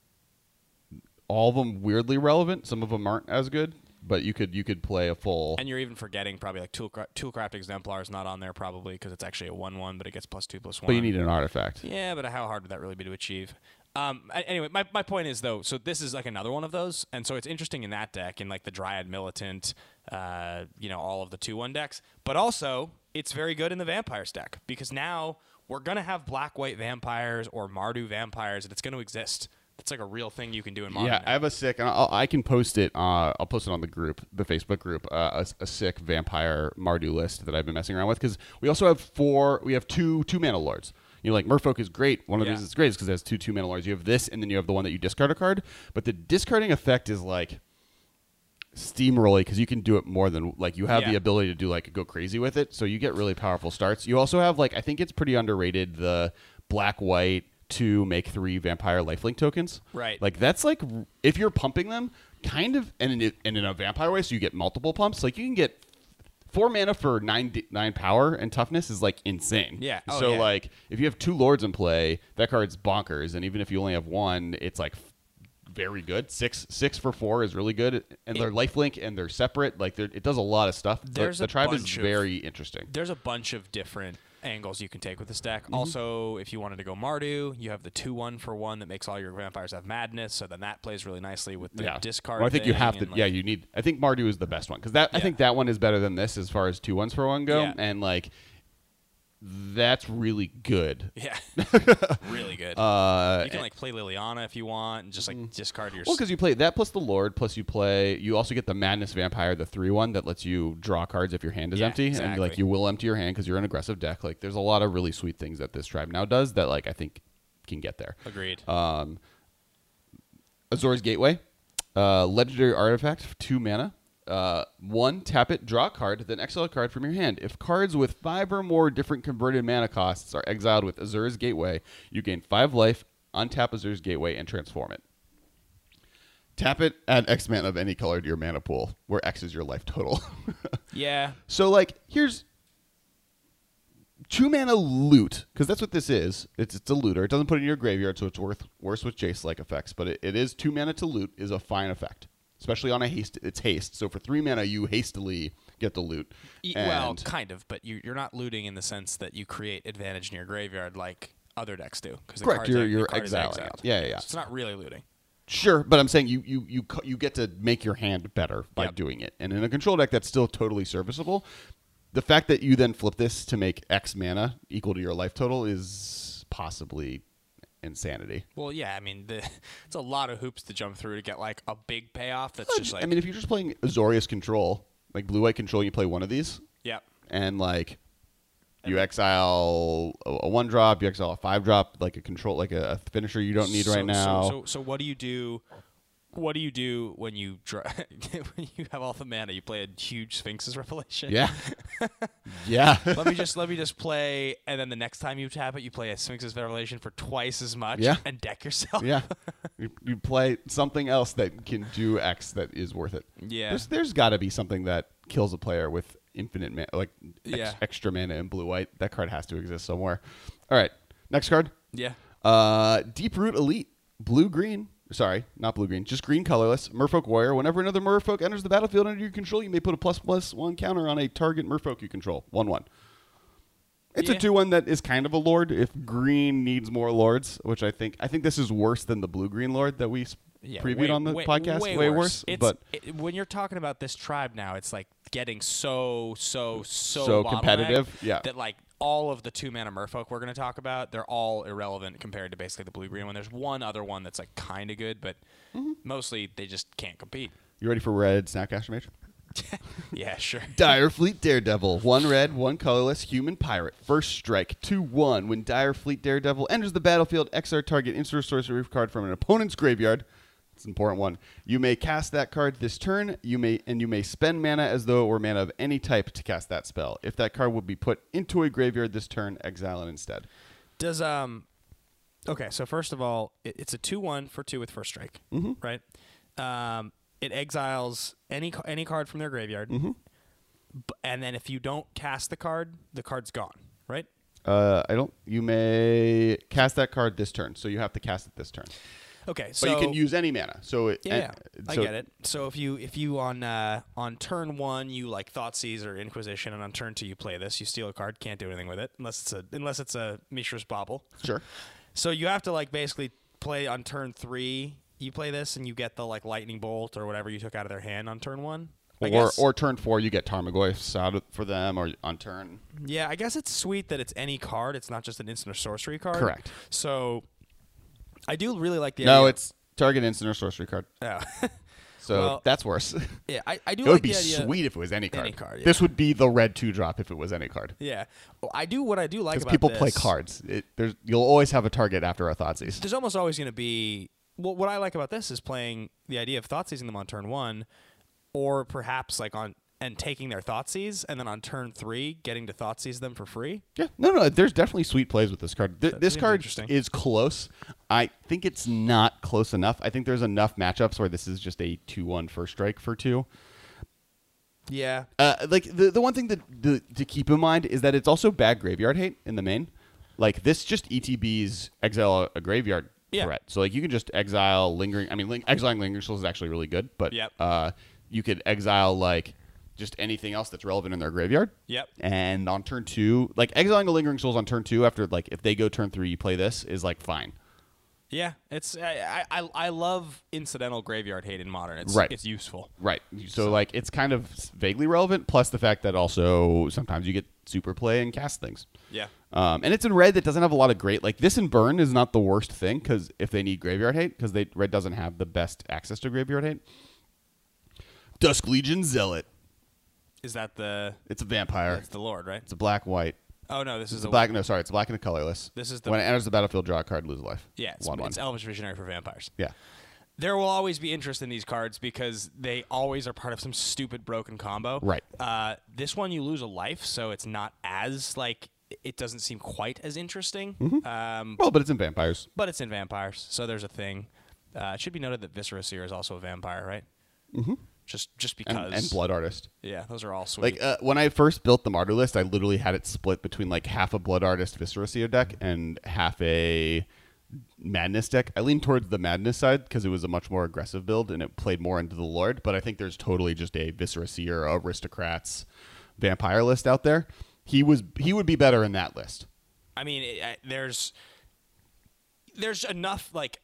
all of them weirdly relevant. Some of them aren't as good, but you could play a full. And you're even forgetting probably like Toolcraft Exemplar is not on there probably because it's actually a 1/1, but it gets +2/+1. But you need an artifact. Yeah, but how hard would that really be to achieve? Anyway, my point is, though, so this is like another one of those, and so it's interesting in that deck, in like the Dryad Militant, all of the 2/1 decks, but also it's very good in the Vampires deck, because now we're going to have black-white vampires or Mardu vampires, and it's going to exist. That's like a real thing you can do in Modern. Yeah, now. I have a sick, and I can post it. I'll post it on the group, the Facebook group. A sick vampire Mardu list that I've been messing around with, because we also have 2 mana lords. Like Merfolk is great. One of the reasons it's great is because it has 2 mana lords. You have this, and then you have the one that you discard a card. But the discarding effect is like, steamrolly because you can do it more than like you have the ability to do like go crazy with it. So you get really powerful starts. You also have like I think it's pretty underrated the black white to make 3 vampire lifelink tokens. Right. Like that's like if you're pumping them kind of and in a vampire way, so you get multiple pumps. Like you can get 4 mana for 9 power and toughness is like insane. Yeah. So like if you have 2 lords in play, that card's bonkers. And even if you only have 1, it's like very good. 6 for 4 is really good. And they're lifelink and they're separate. Like it does a lot of stuff. The tribe is very interesting. There's a bunch of different angles you can take with this deck. Also, if you wanted to go Mardu, you have the 2-1 for 1 that makes all your vampires have madness, so then that plays really nicely with the discard. Well, I think you have to. You need. I think Mardu is the best one because I think that one is better than this as far as 2-1s for 1 go, and like that's really good. Yeah, really good. You can like play Liliana if you want, and just like discard your. Well, because you play that plus the Lord, plus you also get the Madness Vampire, the 3-1 that lets you draw cards if your hand is empty, and like you will empty your hand because you're an aggressive deck. Like there's a lot of really sweet things that this tribe now does that like I think can get there. Agreed. Azor's Gateway, legendary artifact, 2 mana. 1, tap it, draw a card, then exile a card from your hand. If cards with 5 or more different converted mana costs are exiled with Azur's Gateway, you gain 5 life, untap Azur's Gateway, and transform it. Tap it, add X mana of any color to your mana pool, where X is your life total. Yeah. So, like, here's 2 mana loot, because that's what this is. It's a looter. It doesn't put it in your graveyard, so it's worse with Jace-like effects, but it is 2 mana to loot is a fine effect. Especially on a haste, it's haste. So for 3 mana, you hastily get the loot. Well, kind of, but you're not looting in the sense that you create advantage in your graveyard like other decks do. Correct, you're exiling. Yeah. So it's not really looting. Sure, but I'm saying you get to make your hand better by doing it. And in a control deck, that's still totally serviceable. The fact that you then flip this to make X mana equal to your life total is possibly insanity. Well, yeah, I mean, it's a lot of hoops to jump through to get like a big payoff. That's just like. I mean, if you're just playing Azorius Control, like blue-white control, you play one of these. Yeah. And like, you exile a 1-drop, you exile a 5-drop, like a control, like a finisher you don't need right now. So what do you do? What do you do when you when you have all the mana? You play a huge Sphinx's Revelation. Yeah. Yeah. let me just play, and then the next time you tap it, you play a Sphinx's Revelation for twice as much. Yeah. And deck yourself. Yeah. You play something else that can do X that is worth it. Yeah. There's got to be something that kills a player with infinite mana, like extra mana in blue white. That card has to exist somewhere. All right. Next card. Yeah. Deeproot Elite, blue green. Sorry, not blue-green, just green colorless. Merfolk Warrior. Whenever another Merfolk enters the battlefield under your control, you may put a ++1 counter on a target Merfolk you control. 1/1. It's a 2/1 that is kind of a lord if green needs more lords, which I think this is worse than the blue-green lord that we previewed on the podcast. Way worse. When you're talking about this tribe now, it's like getting so competitive. Yeah. That like all of the 2-mana Merfolk we're going to talk about, they're all irrelevant compared to basically the blue-green one. There's one other one that's like kind of good, but mostly they just can't compete. You ready for red Snapcaster Mage? Yeah, sure. Direfleet Daredevil. 1 red, 1 colorless, human pirate. First strike, 2/1. When Direfleet Daredevil enters the battlefield, exile target instant or sorcery card from an opponent's graveyard. It's an important one. You may cast that card this turn. You may spend mana as though it were mana of any type to cast that spell. If that card would be put into a graveyard this turn, exile it instead. Does okay, so first of all, it's a 2/1 for 2 with first strike, right? It exiles any card from their graveyard, and then if you don't cast the card's gone, right? You may cast that card this turn, so you have to cast it this turn. Okay, so but you can use any mana. So I get it. So if you on turn 1 you like Thoughtseize or Inquisition, and on turn 2 you play this, you steal a card, can't do anything with it unless it's a Mishra's Bauble. Sure. So you have to like basically play on turn 3. You play this and you get the like Lightning Bolt or whatever you took out of their hand on turn 1. Or turn 4 you get Tarmogoyfs out for them, or on turn. Yeah, I guess it's sweet that it's any card. It's not just an instant or sorcery card. Correct. So I do really like the idea. No, it's target instant or sorcery card. Oh. So that's worse. Yeah, I do. It would be sweet if it was any card. Any card. Yeah. This would be the red 2-drop if it was any card. Yeah, well, what I do like about people this, play cards. You'll always have a target after a Thoughtseize. There's almost always going to be. Well, what I like about this is playing the idea of Thoughtseizing them on turn 1. or perhaps like on and taking their Thoughtseize, and then on turn 3 getting to Thoughtseize them for free. Yeah, no, there's definitely sweet plays with this card. This card is close. I think it's not close enough. I think there's enough matchups where this is just a 2/1 first strike for 2. Yeah. Like the one thing to keep in mind is that it's also bad graveyard hate in the main. Like this just ETBs exile a graveyard threat. So like you can just exile lingering. I mean, exiling lingering souls is actually really good, but you could exile like just anything else that's relevant in their graveyard. Yep. And on turn 2, like exiling a lingering souls on turn 2 after like if they go turn 3, you play this is like fine. Yeah, it's I love incidental graveyard hate in Modern. It's useful. Right. So like it's kind of vaguely relevant. Plus the fact that also sometimes you get super play and cast things. Yeah. And it's in red that doesn't have a lot of great like this in burn is not the worst thing because if they need graveyard hate because red doesn't have the best access to graveyard hate. Dusk Legion Zealot. Is that the? It's a vampire. It's the Lord, right? It's a black-white. Oh no, this is a black. No, sorry, it's black and a colorless. This is the when it enters the battlefield, draw a card, lose a life. Yeah, it's Elvish Visionary for vampires. Yeah. There will always be interest in these cards because they always are part of some stupid broken combo. Right. This one you lose a life, so it's not as like it doesn't seem quite as interesting. Well, but it's in vampires. But it's in vampires, so there's a thing. It should be noted that Viscera Seer is also a vampire, right? Mm-hmm. Just because. And Blood Artist. Yeah, those are all sweet. Like when I first built the Martyr list, I literally had it split between like half a Blood Artist Viscera Seer deck and half a Madness deck. I leaned towards the Madness side because it was a much more aggressive build and it played more into the Lord. But I think there's totally just a Viscera Seer, Aristocrats, Vampire list out there. He would be better in that list. I mean, there's enough like.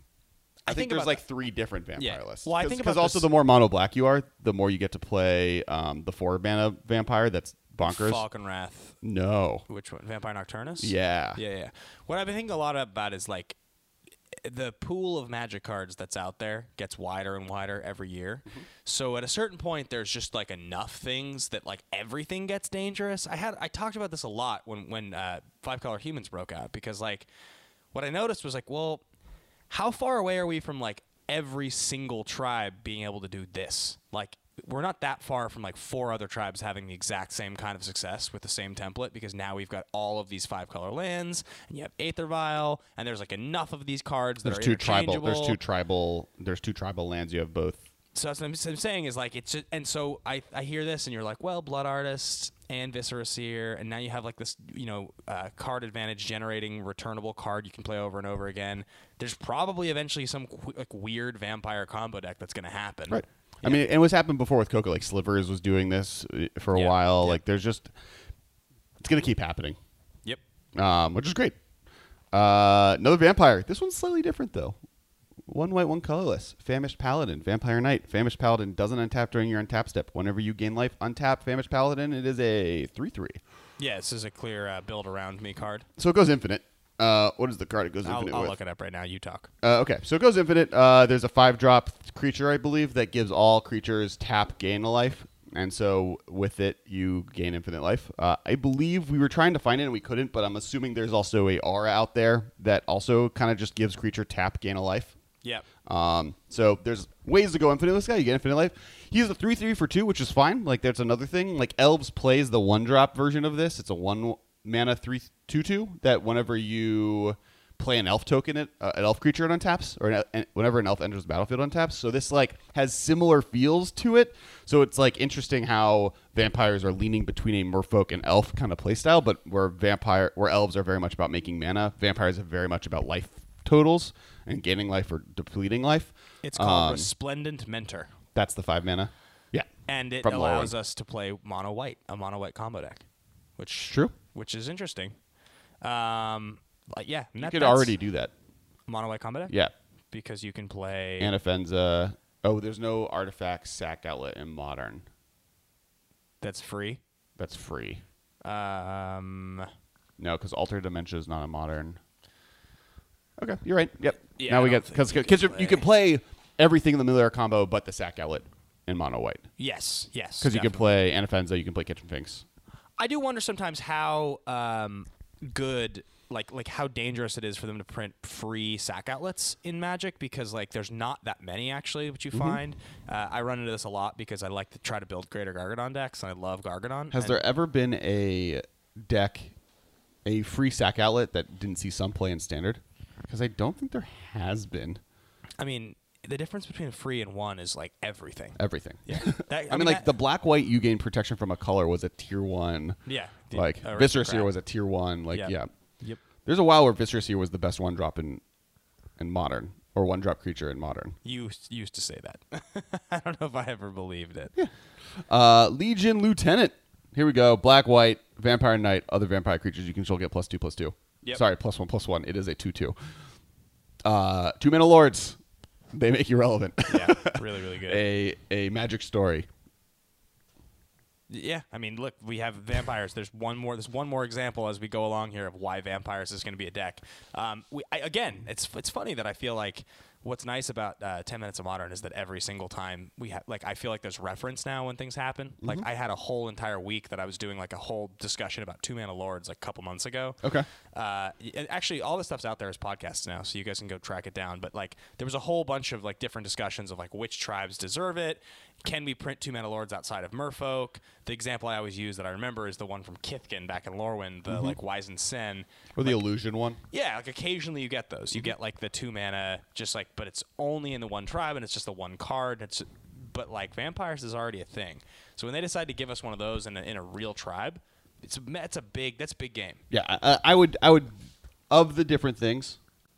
I think there's like 3 different vampire lists. Well, I think because also the more mono black you are, the more you get to play the 4 mana vampire. That's bonkers. Falcon Wrath. No. Which one? Vampire Nocturnus? Yeah. Yeah. What I've been thinking a lot about is like the pool of Magic cards that's out there gets wider and wider every year. Mm-hmm. So at a certain point, there's just like enough things that like everything gets dangerous. I talked about this a lot when 5-Color Humans broke out because like what I noticed was like, well, how far away are we from like every single tribe being able to do this? Like we're not that far from like 4 other tribes having the exact same kind of success with the same template because now we've got all of these 5-color lands and you have Aether Vial and there's like enough of these cards that are interchangeable. There's two tribal lands. You have both. So that's what I'm saying is like it's just, and so I hear this and you're like, well, Blood Artist and Viscera Seer, and now you have like this card advantage generating returnable card you can play over and over again. There's probably eventually some like weird vampire combo deck that's going to happen. Right. Yeah. I mean, it was happened before with Coco. Like Slivers was doing this for a while. Yeah. Like there's just it's going to keep happening. Yep. Which is great. Another vampire. This one's slightly different though. 1 white, 1 colorless. Famished Paladin, Vampire Knight. Famished Paladin doesn't untap during your untap step. Whenever you gain life, untap Famished Paladin. It is a 3/3. Yeah, this is a clear build around me card. So it goes infinite. What is the card it goes infinite with? I'll look it up right now. You talk. Okay, so it goes infinite. There's a 5-drop creature, I believe, that gives all creatures tap, gain a life. And so with it, you gain infinite life. I believe we were trying to find it and we couldn't, but I'm assuming there's also a aura out there that also kind of just gives creature tap, gain a life. Yep. So there's ways to go infinite with this guy. You get infinite life. He's a 3/3 for 2, which is fine. Like that's another thing. Like Elves plays the 1-drop version of this. It's a 1 mana 3/2/2 that whenever you play an elf token, an elf creature it untaps, or whenever an elf enters the battlefield untaps. So this like has similar feels to it. So it's like interesting how vampires are leaning between a merfolk and elf kind of playstyle, but where elves are very much about making mana, vampires are very much about life totals and gaining life or depleting life. It's called Resplendent Mentor. That's the 5 mana. Yeah. And it allows us to play mono white, a mono white combo deck. Which is interesting. Yeah. You could already do that. Mono white combo deck? Yeah. Because you can play Anafenza. Oh, there's no artifact sack outlet in Modern. That's free? That's free. No, because Altered Dementia is not a Modern. Okay, you're right. Yep. Yeah, now we get because you can play everything in the Miller combo, but the sack outlet in mono white. Yes. Because you can play Anafenza, you can play Kitchen Finks. I do wonder sometimes how good. Like how dangerous it is for them to print free sack outlets in Magic, because like there's not that many actually, which you find. I run into this a lot because I like to try to build Greater Gargadon decks, and I love Gargadon. Has there ever been a deck, a free sack outlet that didn't see some play in Standard? Because I don't think there has been. I mean, the difference between 3 and 1 is like everything. Everything. Yeah. I mean, like the black-white you gain protection from a color was a tier 1. Yeah. Like Viscera Seer was a tier 1. Like, yeah. Yep. There's a while where Viscera Seer was the best one-drop in Modern, or one-drop creature in Modern. You used to say that. I don't know if I ever believed it. Yeah. Legion Lieutenant. Here we go. Black-white, Vampire Knight, other vampire creatures you control get +2/+2. Yep. Sorry, +1/+1. It is a 2/2. 2-mana lords. They make you relevant. Yeah, really, really good. A magic story. Yeah, I mean, look, we have vampires. There's one more example as we go along here of why vampires is going to be a deck. Again, it's funny that I feel like what's nice about 10 Minutes of Modern is that every single time we have, like, I feel like there's reference now when things happen. Mm-hmm. Like, I had a whole entire week that I was doing like a whole discussion about 2-mana lords like a couple months ago. Okay. Actually, all this stuff's out there as podcasts now, so you guys can go track it down. But like, there was a whole bunch of like different discussions of like which tribes deserve it. Can we print 2-mana lords outside of Merfolk? The example I always use that I remember is the one from Kithkin back in Lorwyn, the like Wizened Sen. Or the illusion one. Yeah, like occasionally you get those. You get like the 2-mana, just like, but it's only in the one tribe and it's just the one card. But like vampires is already a thing. So when they decide to give us one of those in a real tribe, that's big game. Yeah, I would of the different things,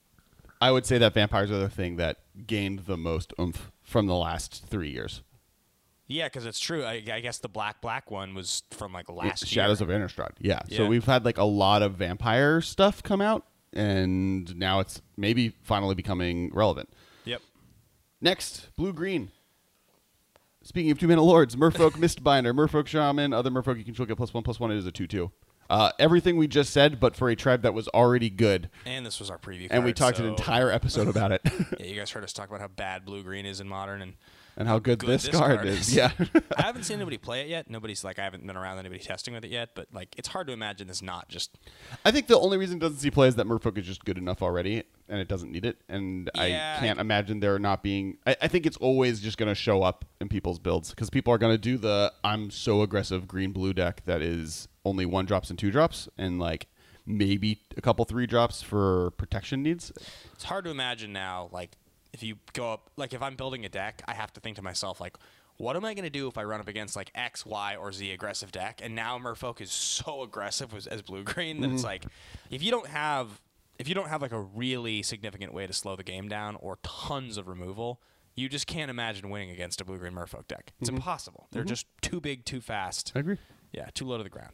I would say that vampires are the thing that gained the most oomph from the last 3 years. Yeah, because it's true. I guess the black one was from like last year. Shadows of Innistrad. Yeah. So we've had like a lot of vampire stuff come out, and now it's maybe finally becoming relevant. Yep. Next, blue-green. Speaking of 2-mana lords, Merfolk Mistbinder, Merfolk Shaman, other Merfolk you control get +1/+1. It is a 2/2. Everything we just said, but for a tribe that was already good. And this was our preview card. And we talked an entire episode about it. Yeah, you guys heard us talk about how bad blue-green is in Modern, and how good this card is. Yeah. I haven't seen anybody play it yet. I haven't been around anybody testing with it yet, but like it's hard to imagine this not just. I think the only reason it doesn't see play is that Merfolk is just good enough already, and it doesn't need it. And I can't imagine there not being. I think it's always just going to show up in people's builds because people are going to do the I'm so aggressive green-blue deck that is only 1-drops and 2-drops, and like maybe a couple 3-drops for protection needs. It's hard to imagine now, like. If you go up, like if I'm building a deck, I have to think to myself, like, what am I going to do if I run up against like X, Y, or Z aggressive deck? And now Merfolk is so aggressive as blue-green that it's like, if you don't have like a really significant way to slow the game down or tons of removal, you just can't imagine winning against a blue-green Merfolk deck. It's impossible. They're just too big, too fast. I agree. Yeah, too low to the ground.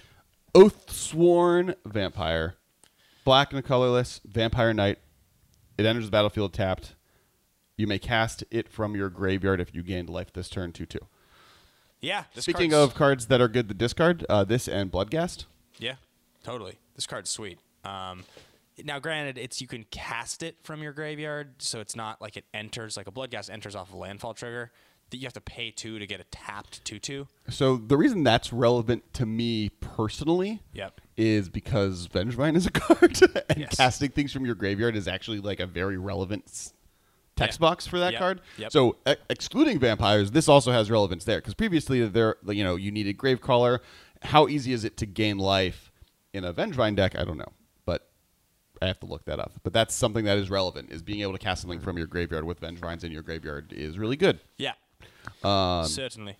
Oathsworn Vampire. Black and colorless, Vampire Knight. It enters the battlefield tapped. You may cast it from your graveyard if you gained life this turn, 2/2. Yeah. Speaking of cards that are good to discard, this and Bloodghast. Yeah, totally. This card's sweet. Now, granted, you can cast it from your graveyard, so it's not like it enters, like a Bloodghast enters off a landfall trigger. That you have to pay 2 to get a tapped 2/2. So the reason that's relevant to me personally is because Vengevine is a card, and casting things from your graveyard is actually like a very relevant text box for that card. Yep. So excluding vampires, this also has relevance there because previously you needed Gravecrawler. How easy is it to gain life in a Vengevine deck? I don't know, but I have to look that up. But that's something that is relevant, is being able to cast something from your graveyard with Vengevines in your graveyard is really good. Yeah. Certainly.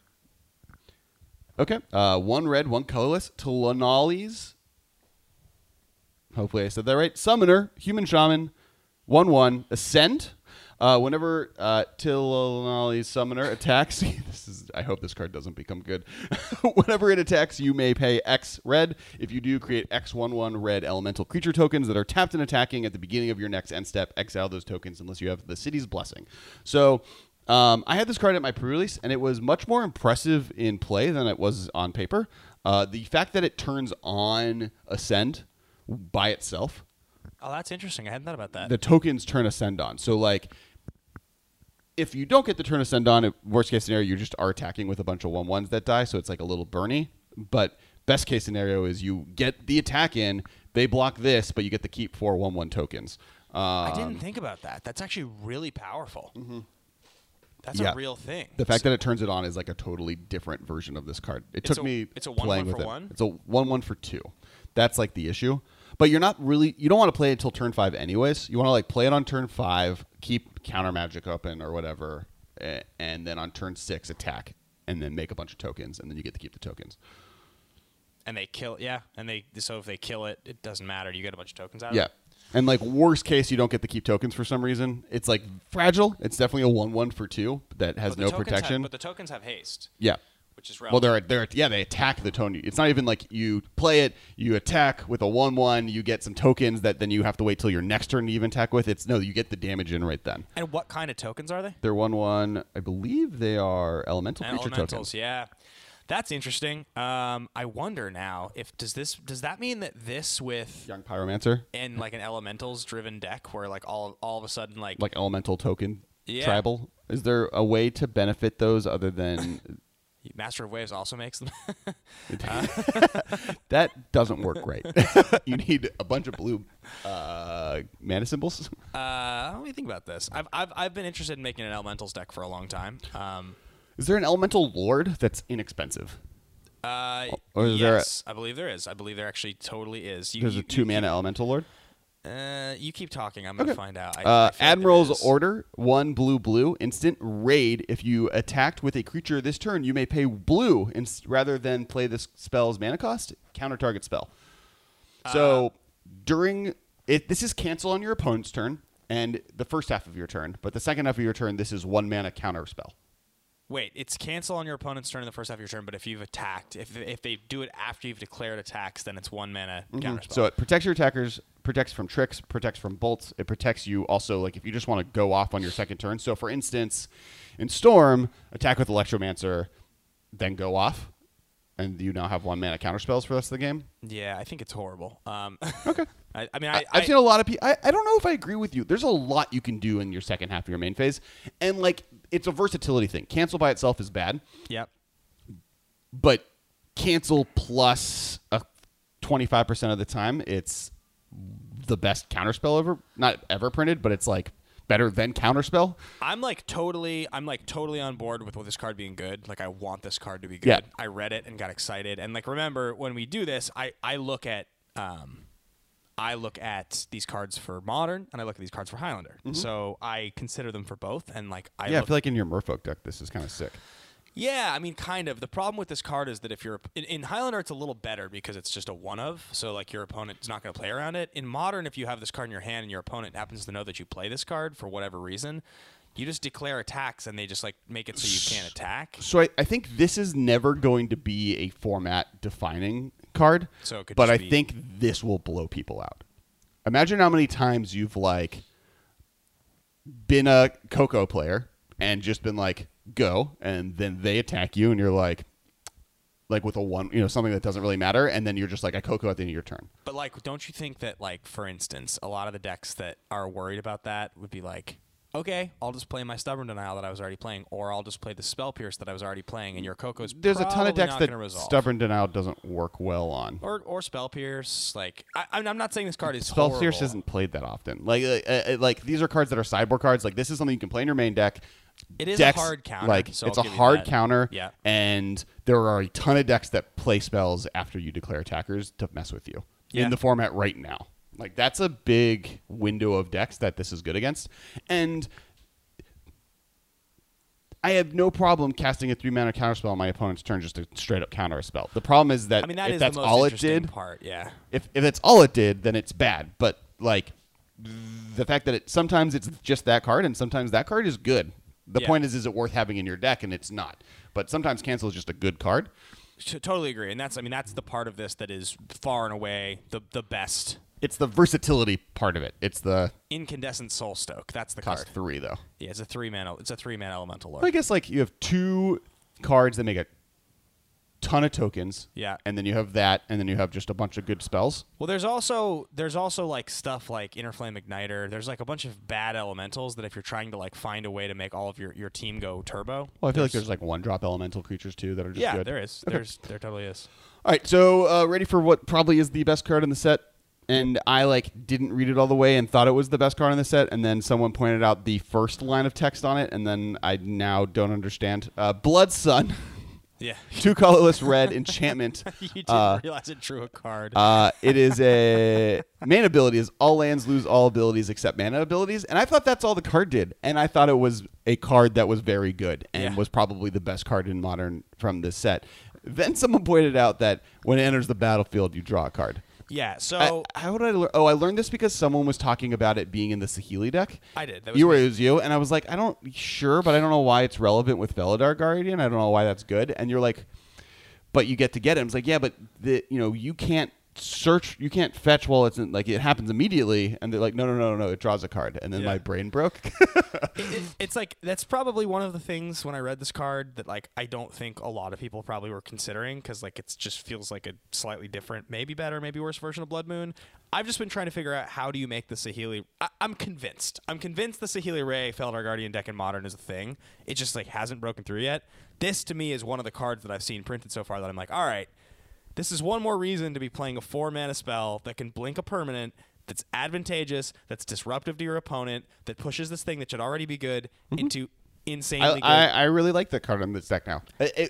Okay. 1 red, 1 colorless. Tilonalli's. Hopefully I said that right. Summoner, Human Shaman, 1/1. Ascend. Whenever Tilonalli's Summoner attacks, I hope this card doesn't become good. Whenever it attacks, you may pay X red. If you do, create X 1/1 red elemental creature tokens that are tapped and attacking at the beginning of your next end step. Exile those tokens unless you have the city's blessing. So I had this card at my pre-release, and it was much more impressive in play than it was on paper. The fact that it turns on Ascend by itself. Oh, that's interesting. I hadn't thought about that. The tokens turn Ascend on. So, like, if you don't get the turn Ascend on, worst case scenario, you just are attacking with a bunch of 1/1s that die, so it's like a little burny. But best case scenario is you get the attack in, They block this, but you get to keep 4 1/1 tokens. I didn't think about that. That's actually really powerful. Mm-hmm. That's a real thing. The fact that it turns it on is like a totally different version of this card. It's a 1/1 for 1? It's a 1/1 for 2. That's like the issue. But you don't want to play it until turn 5 anyways. You want to like play it on turn 5, keep counter magic open or whatever, and then on turn 6 attack, and then make a bunch of tokens, and then you get to keep the tokens. And they kill, so if they kill it, it doesn't matter. You get a bunch of tokens out of Yeah. it. And like worst case, you don't get to keep tokens for some reason. It's like fragile. It's definitely a 1/1 for 2 that has no protection. But the tokens have haste. Yeah. Which is relevant. Well, they attack the token. It's not even like you play it, you attack with a 1/1, you get some tokens that then you have to wait till your next turn to even attack with. You get the damage in right then. And what kind of tokens are they? They're 1/1. I believe they are elemental creature Elementals, tokens. yeah. That's interesting. I wonder now if does that mean that this with Young Pyromancer in like an elementals driven deck where like all of a sudden like elemental token tribal, is there a way to benefit those other than Master of Waves also makes them? That doesn't work right. You need a bunch of blue mana symbols. Let me think about this. I've been interested in making an elementals deck for a long time. Is there an elemental lord that's inexpensive? Or is yes, I believe there is. I believe there actually totally is. There's a 2-mana elemental lord? You keep talking. I'm going to find out. Admiral's Order, 1 blue, instant raid. If you attacked with a creature this turn, you may pay blue rather than play this spell's mana cost, counter target spell. So this is cancel on your opponent's turn and the first half of your turn, but the second half of your turn, this is 1 mana counter spell. Wait, it's cancel on your opponent's turn in the first half of your turn, but if you've attacked, if they do it after you've declared attacks, then it's 1 mana counterspell. So it protects your attackers, protects from tricks, protects from bolts. It protects you also, like if you just want to go off on your second turn. So for instance, in Storm, attack with Electromancer, then go off, and you now have 1 mana counterspells for the rest of the game. Yeah, I think it's horrible. Okay. I've seen a lot of people. I don't know if I agree with you. There's a lot you can do in your second half of your main phase, and like it's a versatility thing. Cancel by itself is bad. Yep. But cancel plus a 25% of the time, it's the best counterspell ever. Not ever printed, but it's like better than counterspell. I'm totally on board with this card being good. Like I want this card to be good. Yeah. I read it and got excited. And like remember when we do this, I look at these cards for Modern and I look at these cards for Highlander. Mm-hmm. So I consider them for both. And like I feel like in your Merfolk deck, this is kind of sick. Yeah, I mean, kind of. The problem with this card is that if you're in Highlander, it's a little better because it's just a one of. So like your opponent's not going to play around it. In Modern, if you have this card in your hand and your opponent happens to know that you play this card for whatever reason, you just declare attacks and they just like make it so you can't attack. So I think this is never going to be a format defining card. So it could but I think this will blow people out. Imagine how many times you've like been a Coco player and just been like, go, and then they attack you and you're like with a 1, something that doesn't really matter, and then you're just like a Coco at the end of your turn. But like, don't you think that like, for instance, a lot of the decks that are worried about that would be like, okay, I'll just play my Stubborn Denial that I was already playing, or I'll just play the Spell Pierce that I was already playing, and your Coco's there's a ton of decks that resolve. Stubborn Denial doesn't work well on. Or Spell Pierce. Like, I'm not saying this card is Spell horrible. Pierce isn't played that often. Like these are cards that are sideboard cards. Like this is something you can play in your main deck. It is a hard counter. Like so it's I'll a give you hard that. counter. Yeah. And there are a ton of decks that play spells after you declare attackers to mess with you in the format right now. Like that's a big window of decks that this is good against. And I have no problem casting a 3-mana counterspell on my opponent's turn just to straight up counter a spell. The problem is that if that's all it did, if that's all it did, then it's bad. But like the fact that sometimes it's just that card and sometimes that card is good. The point is it worth having in your deck? And it's not. But sometimes cancel is just a good card. Totally agree. And that's the part of this that is far and away the best. It's the versatility part of it. It's the Incandescent Soulstoke. That's the cost card. 3 though. Yeah, it's a 3-mana. It's a 3-mana elemental lord. I guess like you have 2 cards that make a ton of tokens. Yeah. And then you have that, and then you have just a bunch of good spells. Well, there's also like stuff like Innerflame Igniter. There's like a bunch of bad elementals that if you're trying to like find a way to make all of your team go turbo. Well, I feel like there's like 1-drop elemental creatures too that are just good. There is. Okay. There totally is. All right, so ready for what probably is the best card in the set? And I didn't read it all the way and thought it was the best card in the set, and then someone pointed out the first line of text on it, and then I now don't understand. Blood Sun. Yeah. 2 colorless red enchantment. You didn't realize it drew a card. It is a mana ability. Is all lands lose all abilities except mana abilities, and I thought that's all the card did, and I thought it was a card that was very good and was probably the best card in Modern from this set. Then someone pointed out that when it enters the battlefield, you draw a card. Yeah, so... how did I learn? Oh, I learned this because someone was talking about it being in the Saheeli deck. I did. It was you, and I was like, but I don't know why it's relevant with Felidar Guardian. I don't know why that's good. And you're like, but you get to get it. I was like, yeah, but you can't search, you can't fetch while it's in, it happens immediately. And they're like, no, it draws a card. And then my brain broke. It's that's probably one of the things when I read this card that I don't think a lot of people probably were considering, because it just feels like a slightly different, maybe better, maybe worse version of Blood Moon. I've just been trying to figure out how do you make the Saheeli. I'm convinced the Saheeli Ray Felidar Guardian deck in Modern is a thing. It just hasn't broken through yet. This to me is one of the cards that I've seen printed so far that I'm like, all right, this is one more reason to be playing a 4-mana spell that can blink a permanent, that's advantageous, that's disruptive to your opponent, that pushes this thing that should already be good into insanely good. I really like that card on this deck now.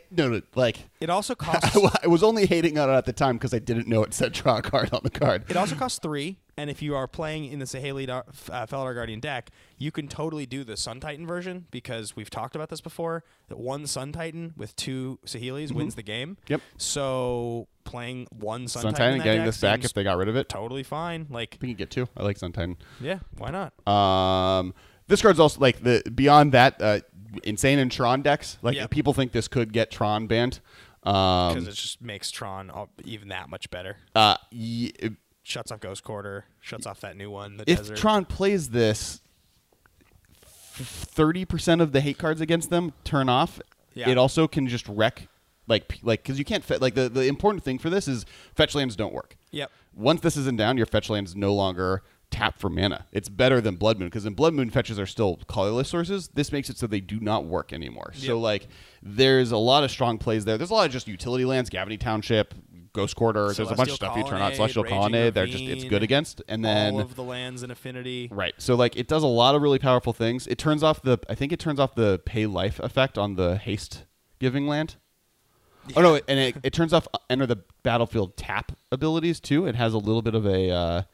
It also costs... I was only hating on it at the time because I didn't know it said draw a card on the card. It also costs 3, and if you are playing in the Saheeli Felidar Guardian deck, you can totally do the Sun Titan version, because we've talked about this before, that 1 Sun Titan with 2 Saheelis wins the game. Yep. So playing 1 Sun Titan and getting deck this back if they got rid of it. Totally fine. We can get 2. I like Sun Titan. Yeah, why not? This card's also beyond that, Insane and Tron decks. People think this could get Tron banned. Because it just makes Tron even that much better. Shuts off Ghost Quarter, shuts off that new one, the if Desert. Tron plays this, 30% of the hate cards against them turn off. Yeah. It also can just wreck, because you can't the important thing for this is fetch lands don't work. Yep. Once this isn't down, your fetch land is no longer tap for mana. It's better than Blood Moon, because in Blood Moon fetches are still colorless sources. This makes it so they do not work anymore. Yep. So there's a lot of strong plays there. There's a lot of just utility lands, Gavony Township, Ghost Quarter. There's a bunch of stuff you turn on. Celestial Colonnade. They're it's good against. And then all of the lands in Affinity. Right. So it does a lot of really powerful things. It turns off the pay life effect on the haste giving land. Yeah. Oh no, and it turns off enter the battlefield tap abilities too. It has a little bit of a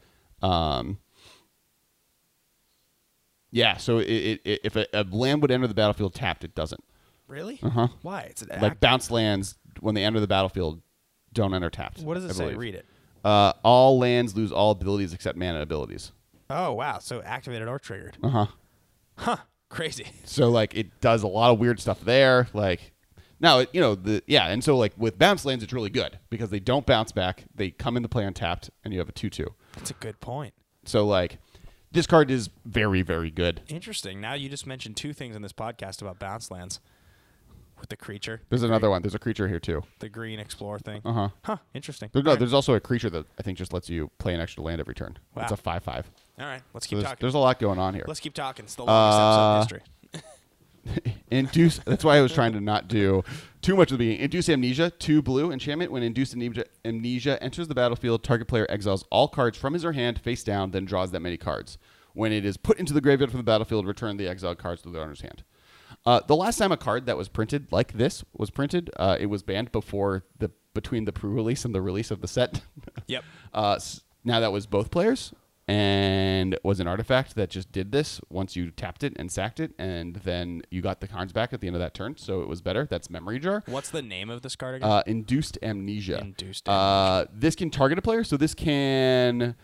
yeah, so if a land would enter the battlefield tapped, it doesn't. Really? Uh-huh. Why? It's bounce lands when they enter the battlefield don't enter tapped. What does it say? Read it. All lands lose all abilities except mana abilities. Oh, wow. So activated or triggered. Uh-huh. Huh. Crazy. So it does a lot of weird stuff there. Now, and so with bounce lands, it's really good because they don't bounce back. They come into play untapped, and you have a 2/2. That's a good point. So this card is very, very good. Interesting. Now you just mentioned 2 things in this podcast about bounce lands. With the creature. There's another one. There's a creature here too. The green explorer thing. Uh-huh. Huh. Interesting. There's also a creature that I think just lets you play an extra land every turn. Wow. It's a 5/5. All right. Let's keep talking. There's a lot going on here. Let's keep talking. It's the longest episode in history. Induce. That's why I was trying to not do too much of the beginning. Induce Amnesia, 2 blue enchantment. When Induced Amnesia enters the battlefield, target player exiles all cards from his or hand face down, then draws that many cards. When it is put into the graveyard from the battlefield, return the exiled cards to the owner's hand. The last time a card that was printed like this was printed, it was banned between the pre-release and the release of the set. Yep. Now that was both players, and was an artifact that just did this once you tapped it and sacked it, and then you got the cards back at the end of that turn, so it was better. That's Memory Jar. What's the name of this card again? Induced Amnesia. Induced Amnesia. This can target a player, so this can,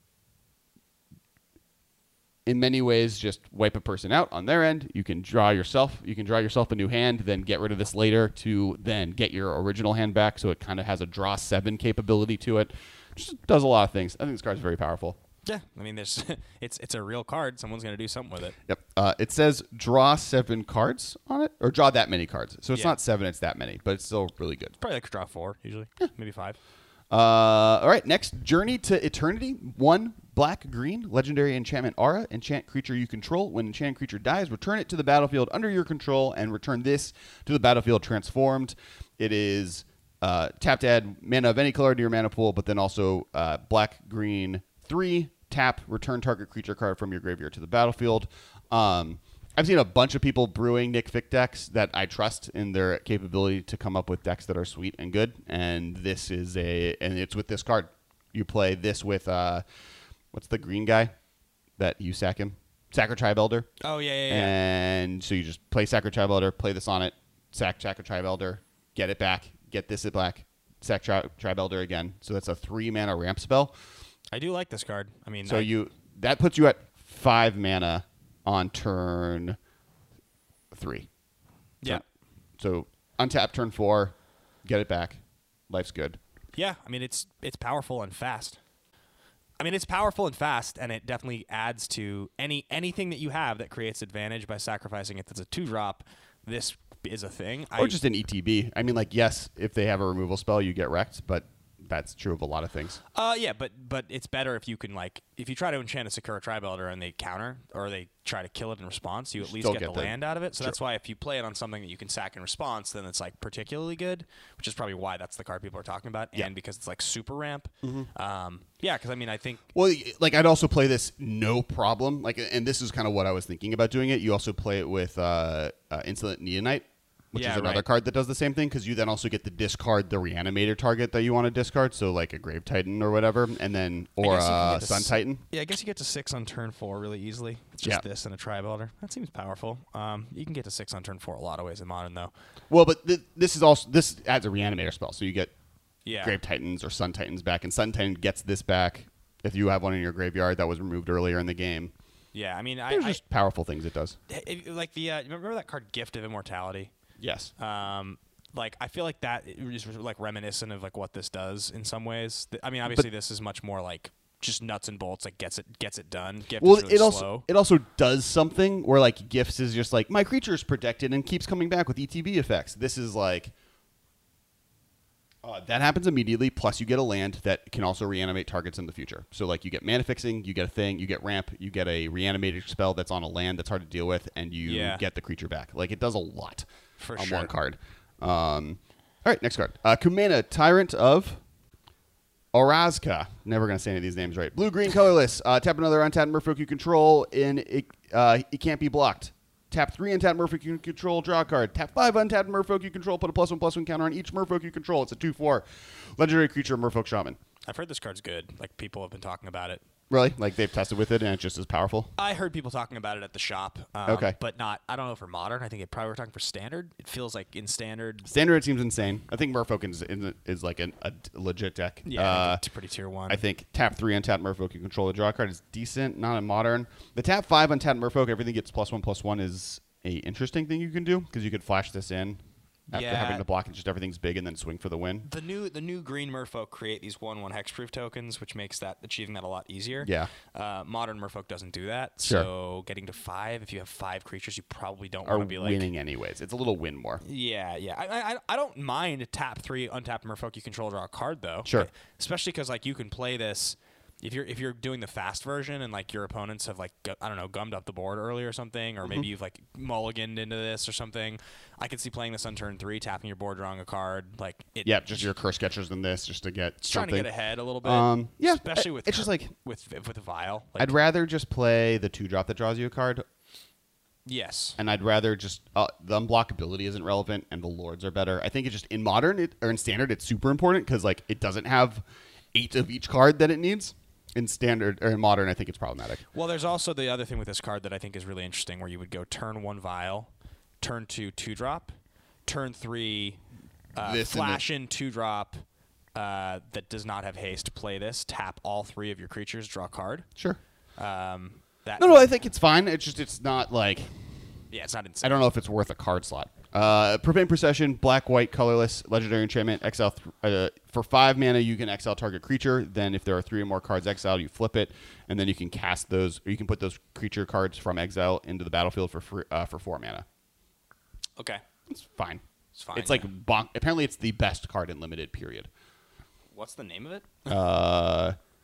in many ways, just wipe a person out on their end. You can draw yourself a new hand, then get rid of this later to then get your original hand back, so it kind of has a draw 7 capability to it. Just does a lot of things. I think this card's very powerful. Yeah, I mean, there's it's a real card. Someone's going to do something with it. Yep. It says draw 7 cards on it, or draw that many cards. So it's not 7, it's that many, but it's still really good. Probably draw 4 usually, maybe 5. All right, next, Journey to Eternity. 1 black-green legendary enchantment aura. Enchant creature you control. When enchant creature dies, return it to the battlefield under your control and return this to the battlefield transformed. It is tap to add mana of any color to your mana pool, but then also black-green 3, tap, return target creature card from your graveyard to the battlefield. I've seen a bunch of people brewing Nick Fick decks that I trust in their capability to come up with decks that are sweet and good. And this is and it's with this card. You play this with, what's the green guy that you sack him? Sacred Tribe Elder. Oh, yeah. And so you just play Sacred Tribe Elder, play this on it, sack Sacred Tribe Elder, get it back, get this at black, sack Tribe Elder again. So that's a 3-mana ramp spell. I do like this card. I mean, so that puts you at 5 mana on turn 3. Yeah. So untap turn 4, get it back. Life's good. Yeah, I mean it's powerful and fast. It's powerful and fast, and it definitely adds to anything that you have that creates advantage by sacrificing it. That's a 2-drop. This is a thing. Or just an ETB. I mean, like, yes, if they have a removal spell, you get wrecked, but that's true of a lot of things. Yeah, but it's better if you can, like, if you try to enchant a Sakura Tribe Elder and they counter, or they try to kill it in response, you at least get the land out of it. So that's why if you play it on something that you can sack in response, then it's, like, particularly good, which is probably why that's the card people are talking about, and because it's, like, super ramp. Yeah, because, I mean, I think... Well, like, I'd also play this no problem. Like, and this is kind of what I was thinking about doing it. You also play it with Insolent Neonite, which is another card that does the same thing, because you then also get to discard the Reanimator target that you want to discard, so like a Grave Titan or whatever, and then or a Sun Titan. Yeah, I guess you get to 6 on turn 4 really easily. It's just this and a Tribe Elder. That seems powerful. You can get to 6 on turn 4 a lot of ways in Modern, though. Well, but this adds a Reanimator spell, so you get Grave Titans or Sun Titans back, and Sun Titan gets this back if you have one in your graveyard that was removed earlier in the game. Yeah, I mean, there's just powerful things it does. Like remember that card Gift of Immortality? Yes. Like I feel like that is like reminiscent of like what this does in some ways. I mean, obviously this is much more like just nuts and bolts. Like gets it done. Gift is really slow. It also does something where like Gifts is just like my creature is protected and keeps coming back with ETB effects. This is like that happens immediately. Plus you get a land that can also reanimate targets in the future. So like you get mana fixing, you get a thing, you get ramp, you get a reanimated spell that's on a land that's hard to deal with, and you get the creature back. Like it does a lot. For on sure. one card. All right, next card. Kumena, Tyrant of Orazka. Never going to say any of these names right. Blue-green, colorless. Tap another untapped merfolk you control, and it can't be blocked. Tap 3 untapped merfolk you control, draw a card. Tap 5 untapped merfolk you control, put a +1/+1 counter on each merfolk you control. It's a 2/4. Legendary creature, Merfolk Shaman. I've heard this card's good. Like people have been talking about it. Really? Like they've tested with it and it's just as powerful? I heard people talking about it at the shop. Okay. But not, I don't know for Modern. I think it probably were talking for Standard. It feels like in Standard. Standard, it seems insane. I think Merfolk is like a legit deck. Yeah, it's pretty tier 1. I think tap 3 untapped Merfolk you control the draw card is decent, not in Modern. The tap 5 untapped Merfolk, everything gets +1/+1 is a interesting thing you can do because you could flash this in after having to block and just everything's big and then swing for the win. The new green Merfolk create these 1/1 hexproof tokens, which makes achieving that a lot easier. Yeah. Modern Merfolk doesn't do that. Sure. So getting to 5, if you have 5 creatures, you probably don't want to be like winning anyways. It's a little win more. Yeah. I don't mind tap 3 untapped Merfolk you control draw a card though. Sure. Especially because like you can play this. If you're doing the fast version and like your opponents have like I don't know gummed up the board early or something, or maybe you've like mulliganed into this or something, I could see playing this on turn 3, tapping your board, drawing a card. Like just your curse catchers than this, just to get something. Trying to get ahead a little bit. Especially with it's just like with a vial. Like, I'd rather just play the 2-drop that draws you a card. Yes. And I'd rather just the unblockability isn't relevant and the lords are better. I think it's just in Modern or in Standard it's super important because like it doesn't have 8 of each card that it needs. In Standard or in Modern, I think it's problematic. Well, there's also the other thing with this card that I think is really interesting, where you would go turn 1 vial, turn 2 2-drop, turn 3 flash in 2-drop that does not have haste. Play this, tap all 3 of your creatures, draw a card. Sure. No, I think it's fine. It's not like. Yeah, it's not insane. I don't know if it's worth a card slot. Profane Procession, black, white, colorless, legendary enchantment, exile. For 5 mana, you can exile target creature. Then, if there are 3 or more cards exiled, you flip it, and then you can cast those, or you can put those creature cards from exile into the battlefield for 4 mana. Okay, it's fine. It's fine. It's like apparently, it's the best card in limited. Period. What's the name of it?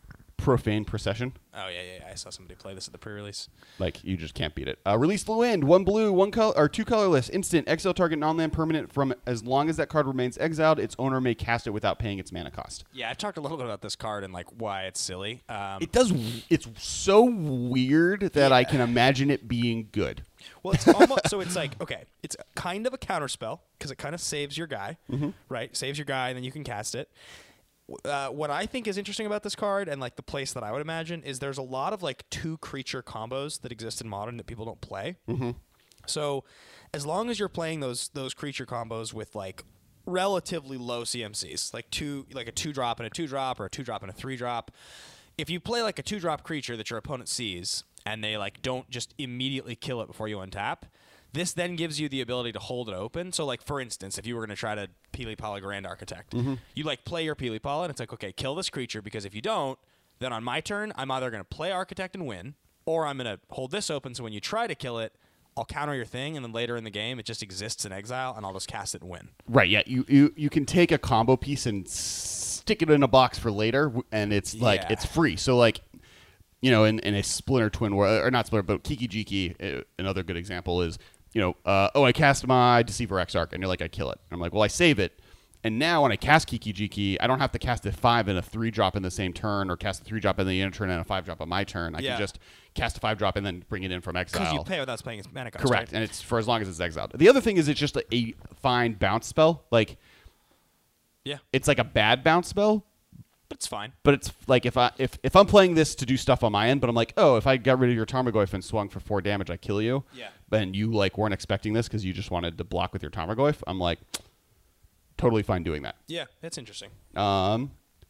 Profane Procession. Oh yeah. I saw somebody play this at the pre-release. Like, you just can't beat it. Release the Wind, 1 blue, 1 color, or 2 colorless, instant, exile target non-land permanent from as long as that card remains exiled, its owner may cast it without paying its mana cost. Yeah, I've talked a little bit about this card and like why it's silly. It's so weird that I can imagine it being good. Well, it's almost so it's like, okay, it's kind of a counterspell because it kind of saves your guy, right? Saves your guy, and then you can cast it. What I think is interesting about this card and like the place that I would imagine is there's a lot of like 2 creature combos that exist in Modern that people don't play. So as long as you're playing those creature combos with like relatively low CMCs, like a 2-drop and a 2-drop or a 2-drop and a 3-drop, if you play like a 2-drop creature that your opponent sees and they like don't just immediately kill it before you untap, this then gives you the ability to hold it open. So, like, for instance, if you were going to try to Pili Pala Grand Architect, you, like, play your Pili Pala, and it's like, okay, kill this creature, because if you don't, then on my turn, I'm either going to play Architect and win, or I'm going to hold this open, so when you try to kill it, I'll counter your thing, and then later in the game, it just exists in exile, and I'll just cast it and win. Right, yeah. You can take a combo piece and stick it in a box for later, and it's, like, it's free. So, like, you know, in a Splinter Twin, or not Splinter, but Kiki Jiki, another good example is, you know, I cast my Deceiver Exarch, and you're like, I kill it. And I'm like, well, I save it. And now when I cast Kiki Jiki, I don't have to cast a 5 and a 3-drop in the same turn, or cast a 3-drop in the end turn and a 5-drop on my turn. I can just cast a 5-drop and then bring it in from exile. Because you pay without paying its mana cost. Correct, right? and it's for as long as it's exiled. The other thing is it's just a fine bounce spell. Like, it's like a bad bounce spell. But it's fine. But it's like if I'm playing this to do stuff on my end, but I'm like, oh, if I got rid of your Tarmogoyf and swung for 4 damage, I kill you. Yeah. And you like weren't expecting this because you just wanted to block with your Tarmogoyf. I'm like, totally fine doing that. Yeah, that's interesting. Wayward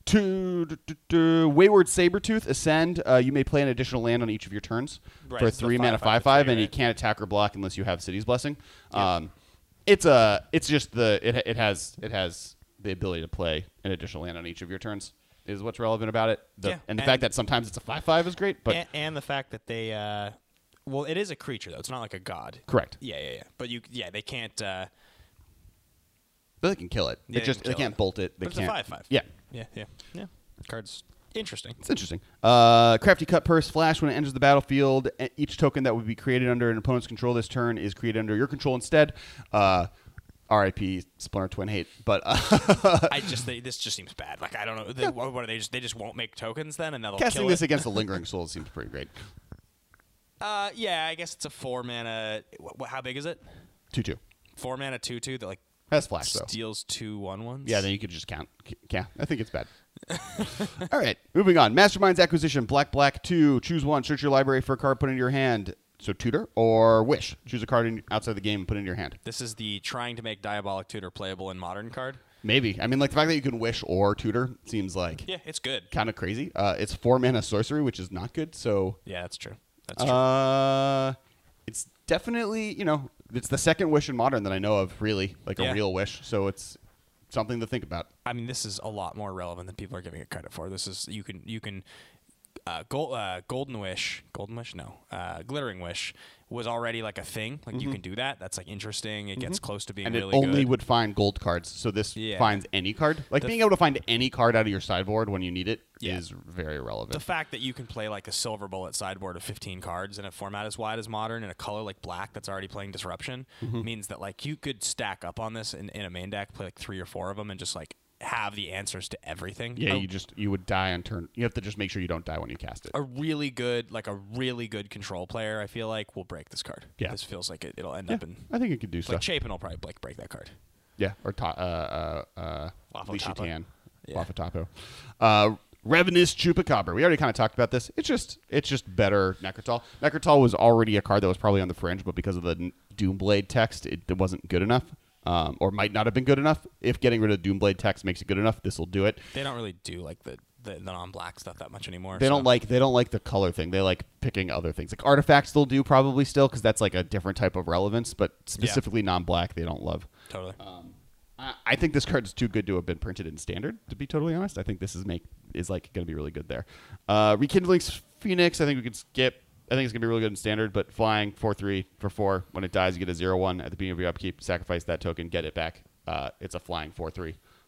Sabertooth, Ascend. You may play an additional land on each of your turns for 3 mana 5/5, and you can't attack or block unless you have City's Blessing. Yeah. It has the ability to play an additional land on each of your turns. Is what's relevant about it. And the fact that sometimes it's a 5/5 is great. But and the fact that they, well, it is a creature though. It's not like a god. Correct. Yeah. But they can't. But they can kill it. They can't bolt it. They but can't. It's a 5/5. Yeah. Yeah. Card's interesting. It's interesting. Crafty Cut Purse Flash. When it enters the battlefield, each token that would be created under an opponent's control this turn is created under your control instead. R.I.P. Splinter Twin hate, but this just seems bad. Like I don't know. What are they just won't make tokens then, and they'll casting kill this it? against the Lingering Soul seems pretty great. Yeah, I guess it's a 4 mana. How big is it? 2/2. 4 mana 2/2 that like has flash though. Steals 2 1/1s. Yeah, then you could just count. Yeah, I think it's bad. All right, moving on. Mastermind's Acquisition. Black 2. Choose one. Search your library for a card. Put it in your hand. So Tutor or Wish. Choose a card outside the game and put it in your hand. This is the trying to make Diabolic Tutor playable in Modern card. Maybe. I mean, like the fact that you can Wish or Tutor seems like it's good. Kind of crazy. It's 4 mana sorcery, which is not good. So yeah, that's true. That's true. It's definitely it's the second Wish in Modern that I know of. Really, like a real Wish. So it's something to think about. I mean, this is a lot more relevant than people are giving it credit for. This is you can. Glittering Wish was already like a thing. Like you can do that. That's like interesting. It gets close to being really good. And it only would find gold cards. So this finds any card. Like being able to find any card out of your sideboard when you need it is very relevant. The fact that you can play like a Silver Bullet sideboard of 15 cards in a format as wide as Modern in a color like black that's already playing Disruption means that like you could stack up on this in a main deck, play like 3 or 4 of them, and just like have the answers to everything. Yeah, you would die on turn. You have to just make sure you don't die when you cast it. A really good control player, I feel like, will break this card. Yeah. This feels like it'll end up in. I think it could do so. Like Chapin will probably break that card. Yeah, or Wafatapo. Wafatapo. Ravenous Chupacabra. We already kind of talked about this. It's just better Necrotal. Necrotal was already a card that was probably on the fringe, but because of the Doomblade text, it wasn't good enough. Or might not have been good enough. If getting rid of Doomblade text makes it good enough, this will do it. They don't really do like the non-black stuff that much anymore. They don't like the color thing. They like picking other things. Like artifacts they'll do probably still because that's like a different type of relevance. But specifically non-black, they don't love. Totally. I think this card is too good to have been printed in Standard. To be totally honest, I think this is like going to be really good there. Rekindling Phoenix. I think we could skip. I think it's going to be really good in Standard, but flying 4/3 for 4. When it dies, you get a 0/1 at the beginning of your upkeep. Sacrifice that token, get it back. It's a flying 4/3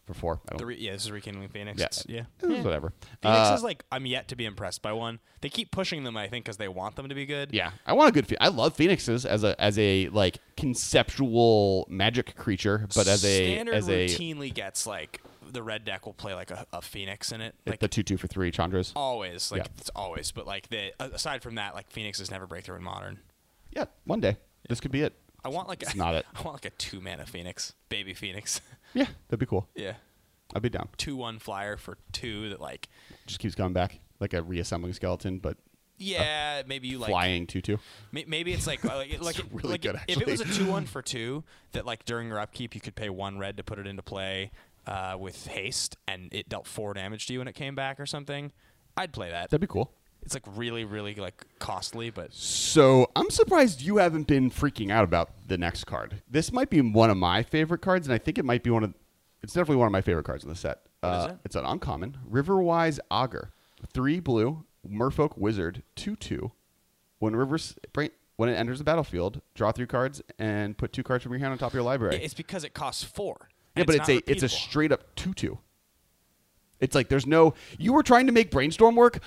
for 4. This is Rekindling Phoenix. Yeah. Whatever. Phoenix is like, I'm yet to be impressed by one. They keep pushing them, I think, because they want them to be good. Yeah, I want a good. I love Phoenixes as a like conceptual magic creature, but Standard routinely gets like the red deck will play like a Phoenix in it, like the 2/2 for 3 Chandras. Always, it's always. But like aside from that, like Phoenixes never break through in Modern. Yeah, one day this could be it. I want like it's not it. I want like a 2-mana Phoenix, baby Phoenix. Yeah, that'd be cool. Yeah, I'd be down. 2/1 flyer for 2 that like just keeps coming back like a reassembling skeleton, but maybe you like flying 2/2. Maybe it's like really good, if it was a 2/1 for 2 that like during your upkeep you could pay 1 red to put it into play with haste and it dealt 4 damage to you when it came back or something, I'd play that. That'd be cool. It's like really, really like costly, but so I'm surprised you haven't been freaking out about the next card. This might be one of my favorite cards, and I think it might be it's definitely one of my favorite cards in the set. What is it? It's an uncommon Riverwise Augur, 3 blue, Merfolk Wizard, 2/2. When it enters the battlefield, draw 3 cards and put 2 cards from your hand on top of your library. It's because it costs 4. Yeah, but it's a straight up 2/2. It's like there's no. You were trying to make Brainstorm work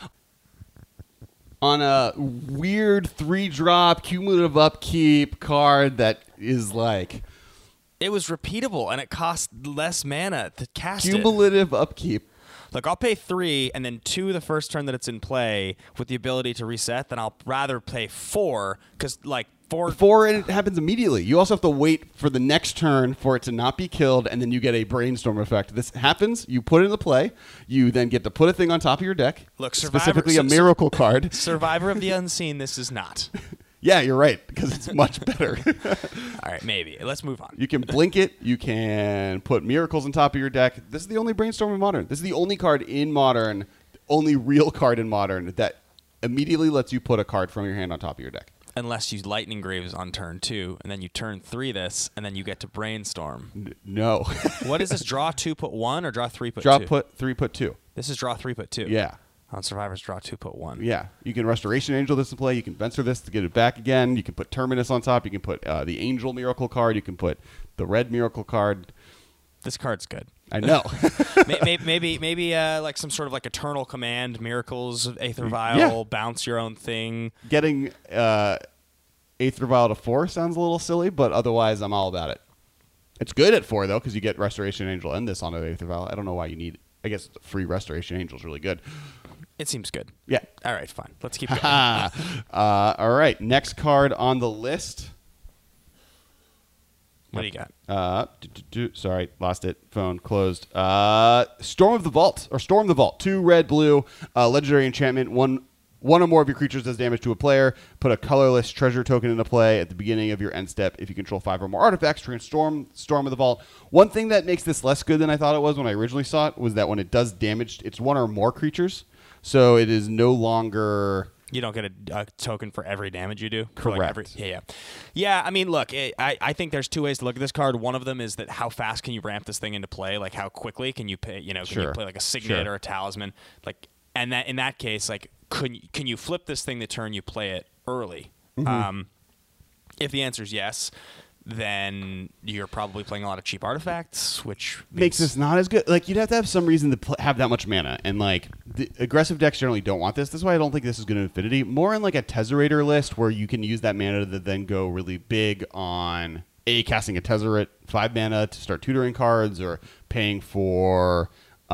on a weird 3-drop cumulative upkeep card that is like. It was repeatable and it cost less mana to cast cumulative upkeep. Look, I'll pay 3 and then 2 the first turn that it's in play with the ability to reset. Then I'll rather pay 4 because like 4 and it happens immediately. You also have to wait for the next turn for it to not be killed, and then you get a Brainstorm effect. This happens. You put it into play. You then get to put a thing on top of your deck. Look, specifically a miracle card. Survivor of the Unseen. This is not. Yeah, you're right because it's much better. All right, maybe. Let's move on. You can blink it. You can put miracles on top of your deck. This is the only Brainstorm in Modern. This is the only card in Modern, the only real card in Modern that immediately lets you put a card from your hand on top of your deck. Unless you Lightning Graves on turn 2, and then you turn 3 this, and then you get to Brainstorm. No. What is this? Draw 2, put 1, or draw 3, put 2? Draw 3, put 2. This is draw 3, put 2. Yeah. On Survivors, draw 2, put 1. Yeah. You can Restoration Angel this to play. You can Venser this to get it back again. You can put Terminus on top. You can put the Angel Miracle card. You can put the Red Miracle card. This card's good. I know. maybe like some sort of like Eternal Command, Miracles, Aether Vial, bounce your own thing. Getting Aether Vial to 4 sounds a little silly, but otherwise I'm all about it. It's good at 4, though, because you get Restoration Angel and this on an Aether Vial. I don't know why you need it. I guess free Restoration Angel is really good. It seems good. Yeah. All right, fine. Let's keep going. All right. Next card on the list. What do you got? Sorry, lost it. Phone closed. Storm of the Vault. 2 red, blue. Legendary enchantment. One or more of your creatures does damage to a player. Put a colorless treasure token into play at the beginning of your end step. If you control 5 or more artifacts, transform Storm of the Vault. One thing that makes this less good than I thought it was when I originally saw it was that when it does damage, it's 1 or more creatures. So it is no longer... You don't get a token for every damage you do? Correct. Yeah, I mean, look, I think there's 2 ways to look at this card. One of them is that how fast can you ramp this thing into play? Like, how quickly can you pay? Can you play like a Signet or a Talisman? Like, and that in that case, like, can you flip this thing the turn you play it early? Mm-hmm. If the answer is yes, then you're probably playing a lot of cheap artifacts, which makes this not as good. Like, you'd have to have some reason to have that much mana, and like the aggressive decks generally don't want this. That's why I don't think this is good in Infinity. More in like a Tezzerator list where you can use that mana to then go really big on casting a Tezzeret 5 mana to start tutoring cards, or paying for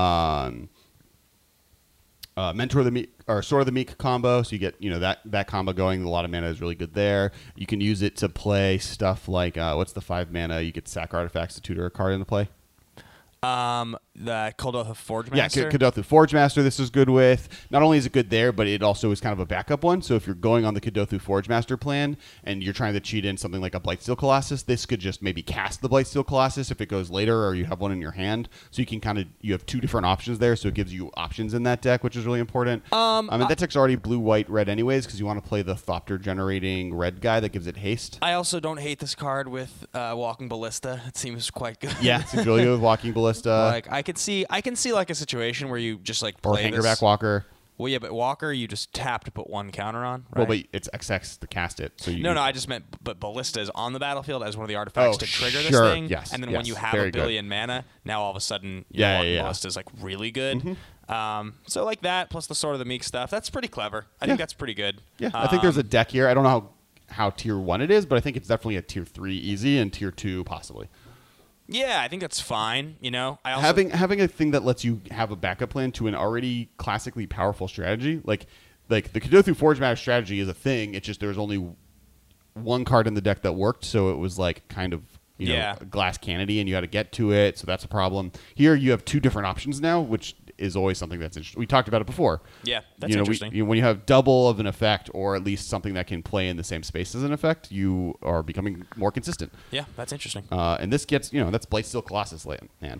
Mentor the Meek or Sword of the Meek combo, so you get that combo going. A lot of mana is really good there. You can use it to play stuff like what's the 5 mana? You get sack artifacts to tutor a card into play. The Kuldotha Forge Master. Yeah, Kuldotha Forge Master. This is good with. Not only is it good there, but it also is kind of a backup one. So if you're going on the Kuldotha Forge Master plan and you're trying to cheat in something like a Blightsteel Colossus, this could just maybe cast the Blightsteel Colossus if it goes later, or you have one in your hand. So you can you have 2 different options there. So it gives you options in that deck, which is really important. I mean, that deck's already blue, white, red anyways, because you want to play the Thopter generating red guy that gives it haste. I also don't hate this card with Walking Ballista. It seems quite good. Yeah, it seems really good with Walking Ballista. Like I can see like a situation where you just like play or Hangerback Walker. Well, yeah, but Walker, you just tap to put 1 counter on, right? Well, but it's XX to cast it. So No, I just meant, but Ballista is on the battlefield as one of the artifacts to trigger this sure. thing. Yes, and then when you have a billion mana, now all of a sudden, Ballista is like really good. So like that, plus the Sword of the Meek stuff, that's pretty clever. I think that's pretty good. Yeah, I think there's a deck here. I don't know how tier 1 it is, but I think it's definitely a tier 3 easy and tier 2 possibly. Yeah, I think that's fine. I also having a thing that lets you have a backup plan to an already classically powerful strategy, like the Kadothu Forge Matter strategy is a thing. It's just there was only 1 card in the deck that worked, so it was like kind of glass cannony, and you had to get to it. So that's a problem. Here you have 2 different options now, which is always something that's interesting. We talked about it before. Yeah, that's interesting. When you have double of an effect, or at least something that can play in the same space as an effect, you are becoming more consistent. Yeah, that's interesting. And this gets, that's Blightsteel Colossus land.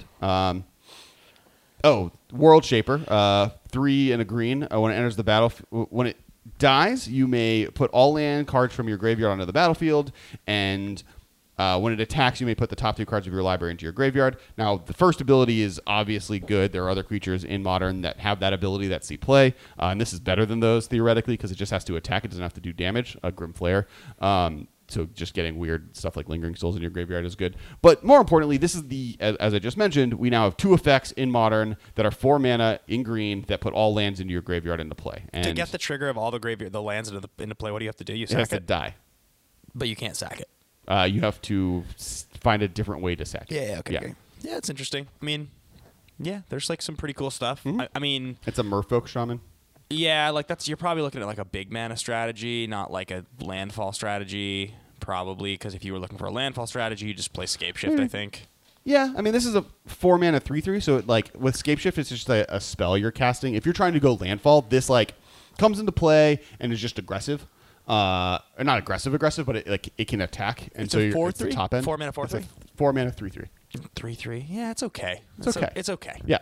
World Shaper, 3 and a green. When it enters the battle, when it dies, you may put all land cards from your graveyard onto the battlefield, and when it attacks, you may put the top 2 cards of your library into your graveyard. Now, the first ability is obviously good. There are other creatures in Modern that have that ability that see play, and this is better than those, theoretically, because it just has to attack. It doesn't have to do damage, a Grim Flare. So just getting weird stuff like Lingering Souls in your graveyard is good. But more importantly, this is as I just mentioned, we now have 2 effects in Modern that are 4 mana in green that put all lands into your graveyard into play. And to get the trigger of all the lands into play, what do you have to do? You sack it has to die. But you can't sack it. You have to find a different way to sack it. Yeah, okay. Yeah, it's interesting. I mean, yeah, there's like some pretty cool stuff. Mm-hmm. I mean... It's a Merfolk Shaman. Yeah, like you're probably looking at like a big mana strategy, not like a landfall strategy, probably, because if you were looking for a landfall strategy, you just play Scapeshift, I think. Yeah, I mean, this is a 4 mana 3/3, so with Scapeshift, it's just a spell you're casting. If you're trying to go landfall, this comes into play and is just aggressive. Not aggressive, but it can attack, and it's so a 4/3? it's the top end. 4 mana 4/3. 4 mana 3/3. 3/3. Yeah, it's okay. It's okay. Yeah.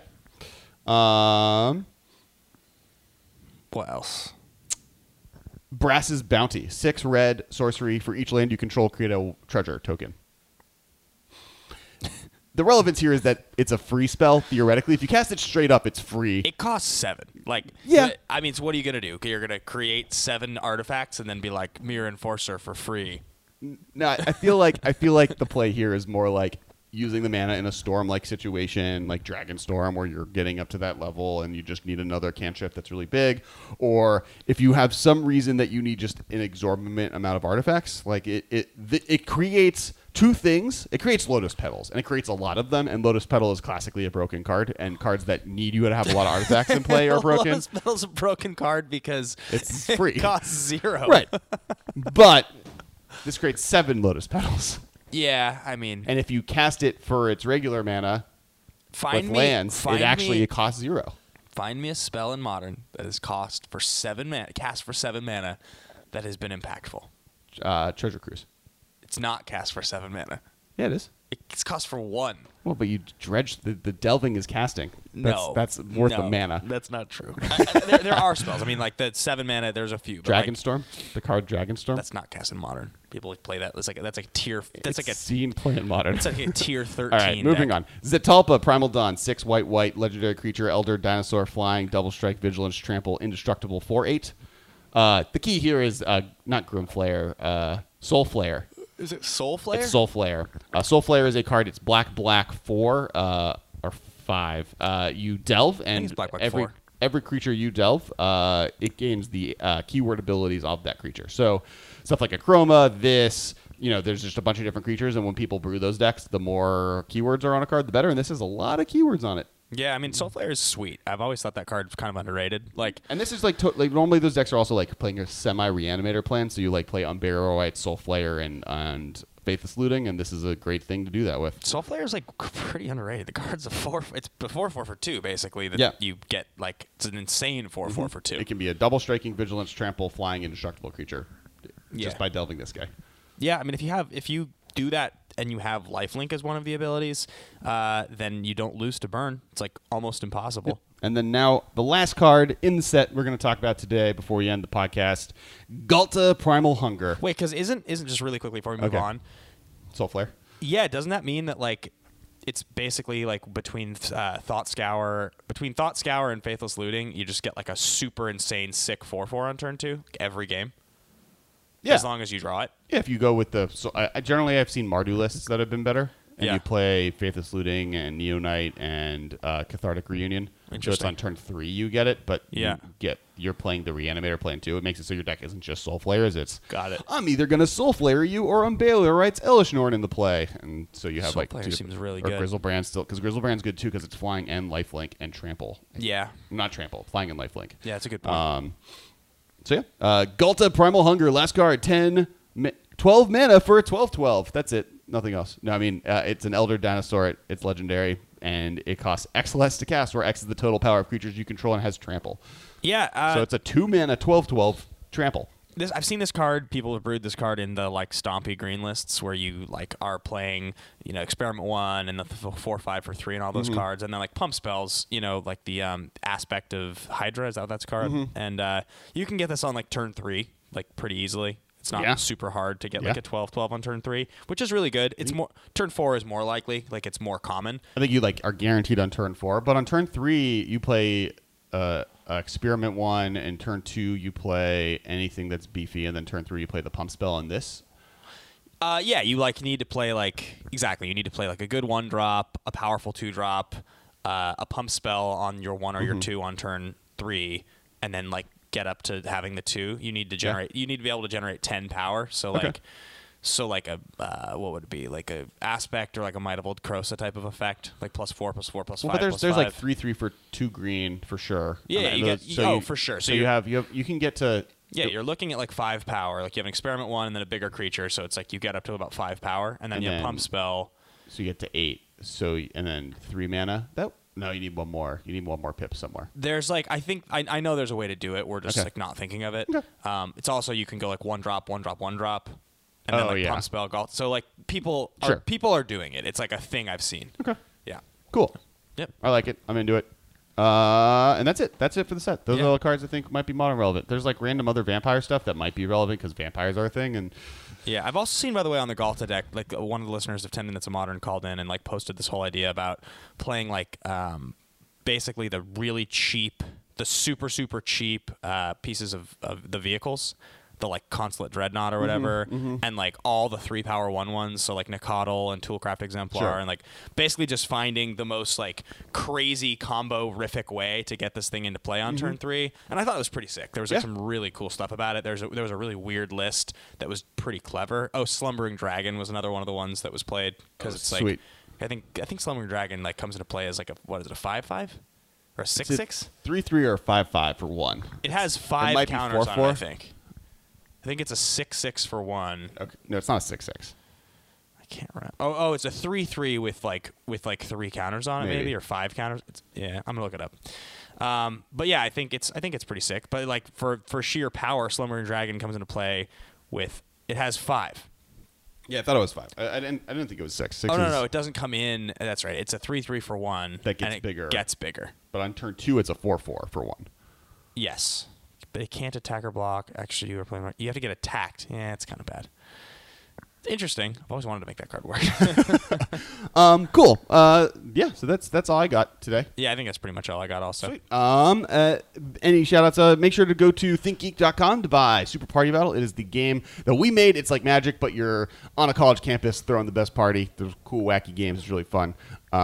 What else? Brass's Bounty. 6 red sorcery. For each land you control, create a treasure token. The relevance here is that it's a free spell, theoretically. If you cast it straight up, it's free. It costs 7. Yeah. I mean, so what are you going to do? You're going to create 7 artifacts and then be like, Mirror Enforcer for free. No, I feel like the play here is more like using the mana in a storm-like situation, like Dragonstorm, where you're getting up to that level and you just need another cantrip that's really big. Or if you have some reason that you need just an exorbitant amount of artifacts, it creates 2 things. It creates Lotus Petals, and it creates a lot of them, and Lotus Petal is classically a broken card, and cards that need you to have a lot of artifacts in play are broken. Lotus Petal's a broken card because it's free. It costs 0. Right. But this creates 7 Lotus Petals. Yeah, I mean... And if you cast it for its regular mana with lands, it costs 0. Find me a spell in Modern that is cast for 7 mana that has been impactful. Treasure Cruise. It's not cast for 7 mana. Yeah, it is. It's cost for 1. Well, but you dredge the delving is casting. That's worth the mana. That's not true. There are spells. I mean, like the 7 mana. There's a few. Dragonstorm, the card Dragonstorm. That's not cast in Modern. People play that. That's like a tier. That's like a scene play in Modern. It's like a tier 13. All right, moving on. Zetalpa, Primal Dawn, 6 white, legendary creature, Elder Dinosaur, flying, double strike, vigilance, trample, indestructible, 4/8. The key here is not Grim Flare, Soul Flare. Is it Soul Flare? It's Soul Flare. Soul Flare is a card. It's black 4 or 5. You delve, and black, every creature you delve, it gains the keyword abilities of that creature. So stuff like Akroma, there's just a bunch of different creatures, and when people brew those decks, the more keywords are on a card, the better. And this has a lot of keywords on it. Yeah, I mean, Soul Flare is sweet. I've always thought that card's kind of underrated. And this is normally those decks are also playing a semi-reanimator plan, so you play Unburial, Soul Flare, and Faithless Looting, and this is a great thing to do that with. Soul Flare is pretty underrated. The card's it's before 4 for 2 basically. You get it's an insane 4/4 for 2. It can be a double striking, vigilance, trample, flying, indestructible creature, just by delving this guy. Yeah, I mean, if you do that and you have Lifelink as one of the abilities, then you don't lose to burn. It's almost impossible. Yep. And then now the last card in the set we're going to talk about today before we end the podcast, Ghalta, Primal Hunger. Wait, because isn't just really quickly before we move on, Soul Flare. Yeah, doesn't that mean that it's basically like between Thought Scour and Faithless Looting, you just get like a super insane sick 4/4 on turn 2 every game. Yeah. As long as you draw it. Yeah, if you go with the... So I generally, I've seen Mardu lists that have been better. And you play Faithless Looting and Neonite and Cathartic Reunion. So it's on turn 3 you get it, but you're playing the Reanimator playing 2. It makes it so your deck isn't just Soul Flayers. It's, got it. I'm either going to Soul Flayer you or Unbailer writes Elishnorn in the play. And so you have Soul like... Flayer seems really or good. Grizzlebrand still... Because Grizzlebrand's good too because it's flying and lifelink and trample. Yeah. Not trample. Flying and lifelink. Yeah, that's a good point. So yeah. Ghalta Primal Hunger. Last card. 12 mana for a 12/12. That's it. Nothing else. No, I mean, it's an Elder Dinosaur. It's legendary, and it costs X less to cast, where X is the total power of creatures you control and has trample. Yeah. So it's a 2-mana 12/12 trample. I've seen this card. People have brewed this card in the like Stompy green lists where you like are playing, Experiment 1 and the 4/5 for 3 and all those cards, and then like pump spells, like the aspect of Hydra. Is that what that's card? And you can get this on like turn 3, like pretty easily. It's not super hard to get like a 12/12 on turn 3, which is really good. It's more turn 4 is more likely, like it's more common. I think you like are guaranteed on turn 4, but on turn 3 you play Experiment 1, and turn 2 you play anything that's beefy, and then turn 3 you play the pump spell on this. Yeah, you like need to play like exactly. You need to play like a good 1-drop, a powerful 2-drop, a pump spell on your 1 or your 2 on turn 3, and then like get up to having the 2. You need to generate. You need to be able to generate 10 power. So like, a what would it be, like a aspect or like a Might of Old Krosa type of effect, like +4/+4/+5. But there's like 3/3 for 2 green for sure. Yeah, for sure. So you can get to. Yeah, you're looking at like 5 power. Like you have an Experiment 1 and then a bigger creature, so it's like you get up to about 5 power, and then you have pump spell. So you get to 8. So and then 3 mana. No, you need one more. You need one more pip somewhere. There's like I know there's a way to do it. We're just like not thinking of it. Okay. It's also you can go like 1-drop, 1-drop, 1-drop, and then pump spell golf. So like people are doing it. It's like a thing I've seen. Okay. Yeah. Cool. Yep. I like it. I'm into it. And that's it. That's it for the set. Those are all the cards I think might be modern relevant. There's like random other vampire stuff that might be relevant because vampires are a thing. And yeah, I've also seen, by the way, on the Ghalta deck, like one of the listeners of 10 Minutes of Modern called in and like posted this whole idea about playing like basically the really cheap, the super, super cheap pieces of the vehicles, the like Consulate Dreadnought or whatever, and like all the 3-power 1/1s, so like Nicodle and Toolcraft Exemplar, and like basically just finding the most like crazy combo-rific way to get this thing into play on turn 3. And I thought it was pretty sick. There was like some really cool stuff about it. There was a really weird list that was pretty clever. Oh, Slumbering Dragon was another one of the ones that was played because it's sweet. like I think Slumbering Dragon like comes into play as like a 5/5 or a 6/6? 3/3 or 5/5 for 1. It has 5 counters on it, I think. I think it's a 6/6 for 1. Okay. No, it's not a 6/6. I can't remember. Oh, it's a 3/3 with 3 counters on it, maybe or 5 counters. I'm gonna look it up. But yeah, I think it's pretty sick. But like for sheer power, Slumbering Dragon comes into play with it has 5. Yeah, I thought it was 5. I didn't think it was 6. 6 no, it doesn't come in. That's right. It's a 3/3 for 1. That gets bigger. Gets bigger. But on turn 2, it's a 4/4 for 1. Yes, but it can't attack or block. Actually, you have to get attacked. Yeah, it's kind of bad. Interesting. I've always wanted to make that card work. Cool. Yeah, so that's all I got today. Yeah, I think that's pretty much all I got also. Sweet. Any shout-outs? Make sure to go to thinkgeek.com to buy Super Party Battle. It is the game that we made. It's like Magic, but you're on a college campus throwing the best party. There's cool, wacky games. It's really fun.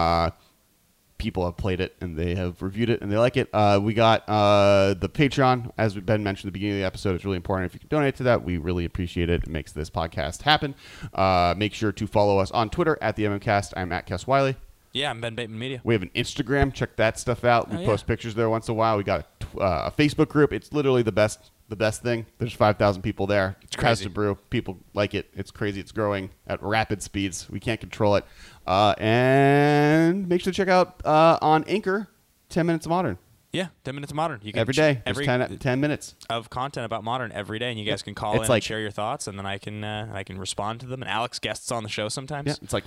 People have played it, and they have reviewed it, and they like it. We got the Patreon, as Ben mentioned at the beginning of the episode. It's really important. If you can donate to that, we really appreciate it. It makes this podcast happen. Make sure to follow us on Twitter at the MMCast. I'm at Kes Wiley. Yeah, I'm Ben Bateman Media. We have an Instagram. Check that stuff out. We post pictures there once in a while. We got a Facebook group. It's literally the best thing. There's 5,000 people there. It's crazy. Has to brew. People like it. It's crazy. It's growing at rapid speeds. We can't control it. And make sure to check out on Anchor 10 Minutes of Modern. Yeah, 10 Minutes of Modern. You can every day. Every 10 minutes of content about Modern every day, and you guys can call in and share your thoughts, and then I can respond to them. And Alex guests on the show sometimes. Yeah, it's like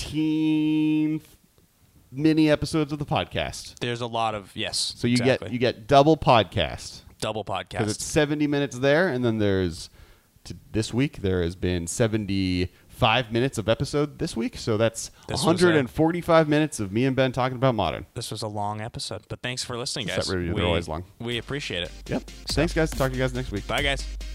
14 mini episodes of the podcast. There's a lot of So you get double podcast. Double podcast. Because it's 70 minutes there, and then there's this week there has been 75 5 minutes of episode this week. So that's 145 minutes of me and Ben talking about Modern. This was a long episode, but thanks for listening, guys. They're always long. We appreciate it. Yep. Thanks, guys. Talk to you guys next week. Bye, guys.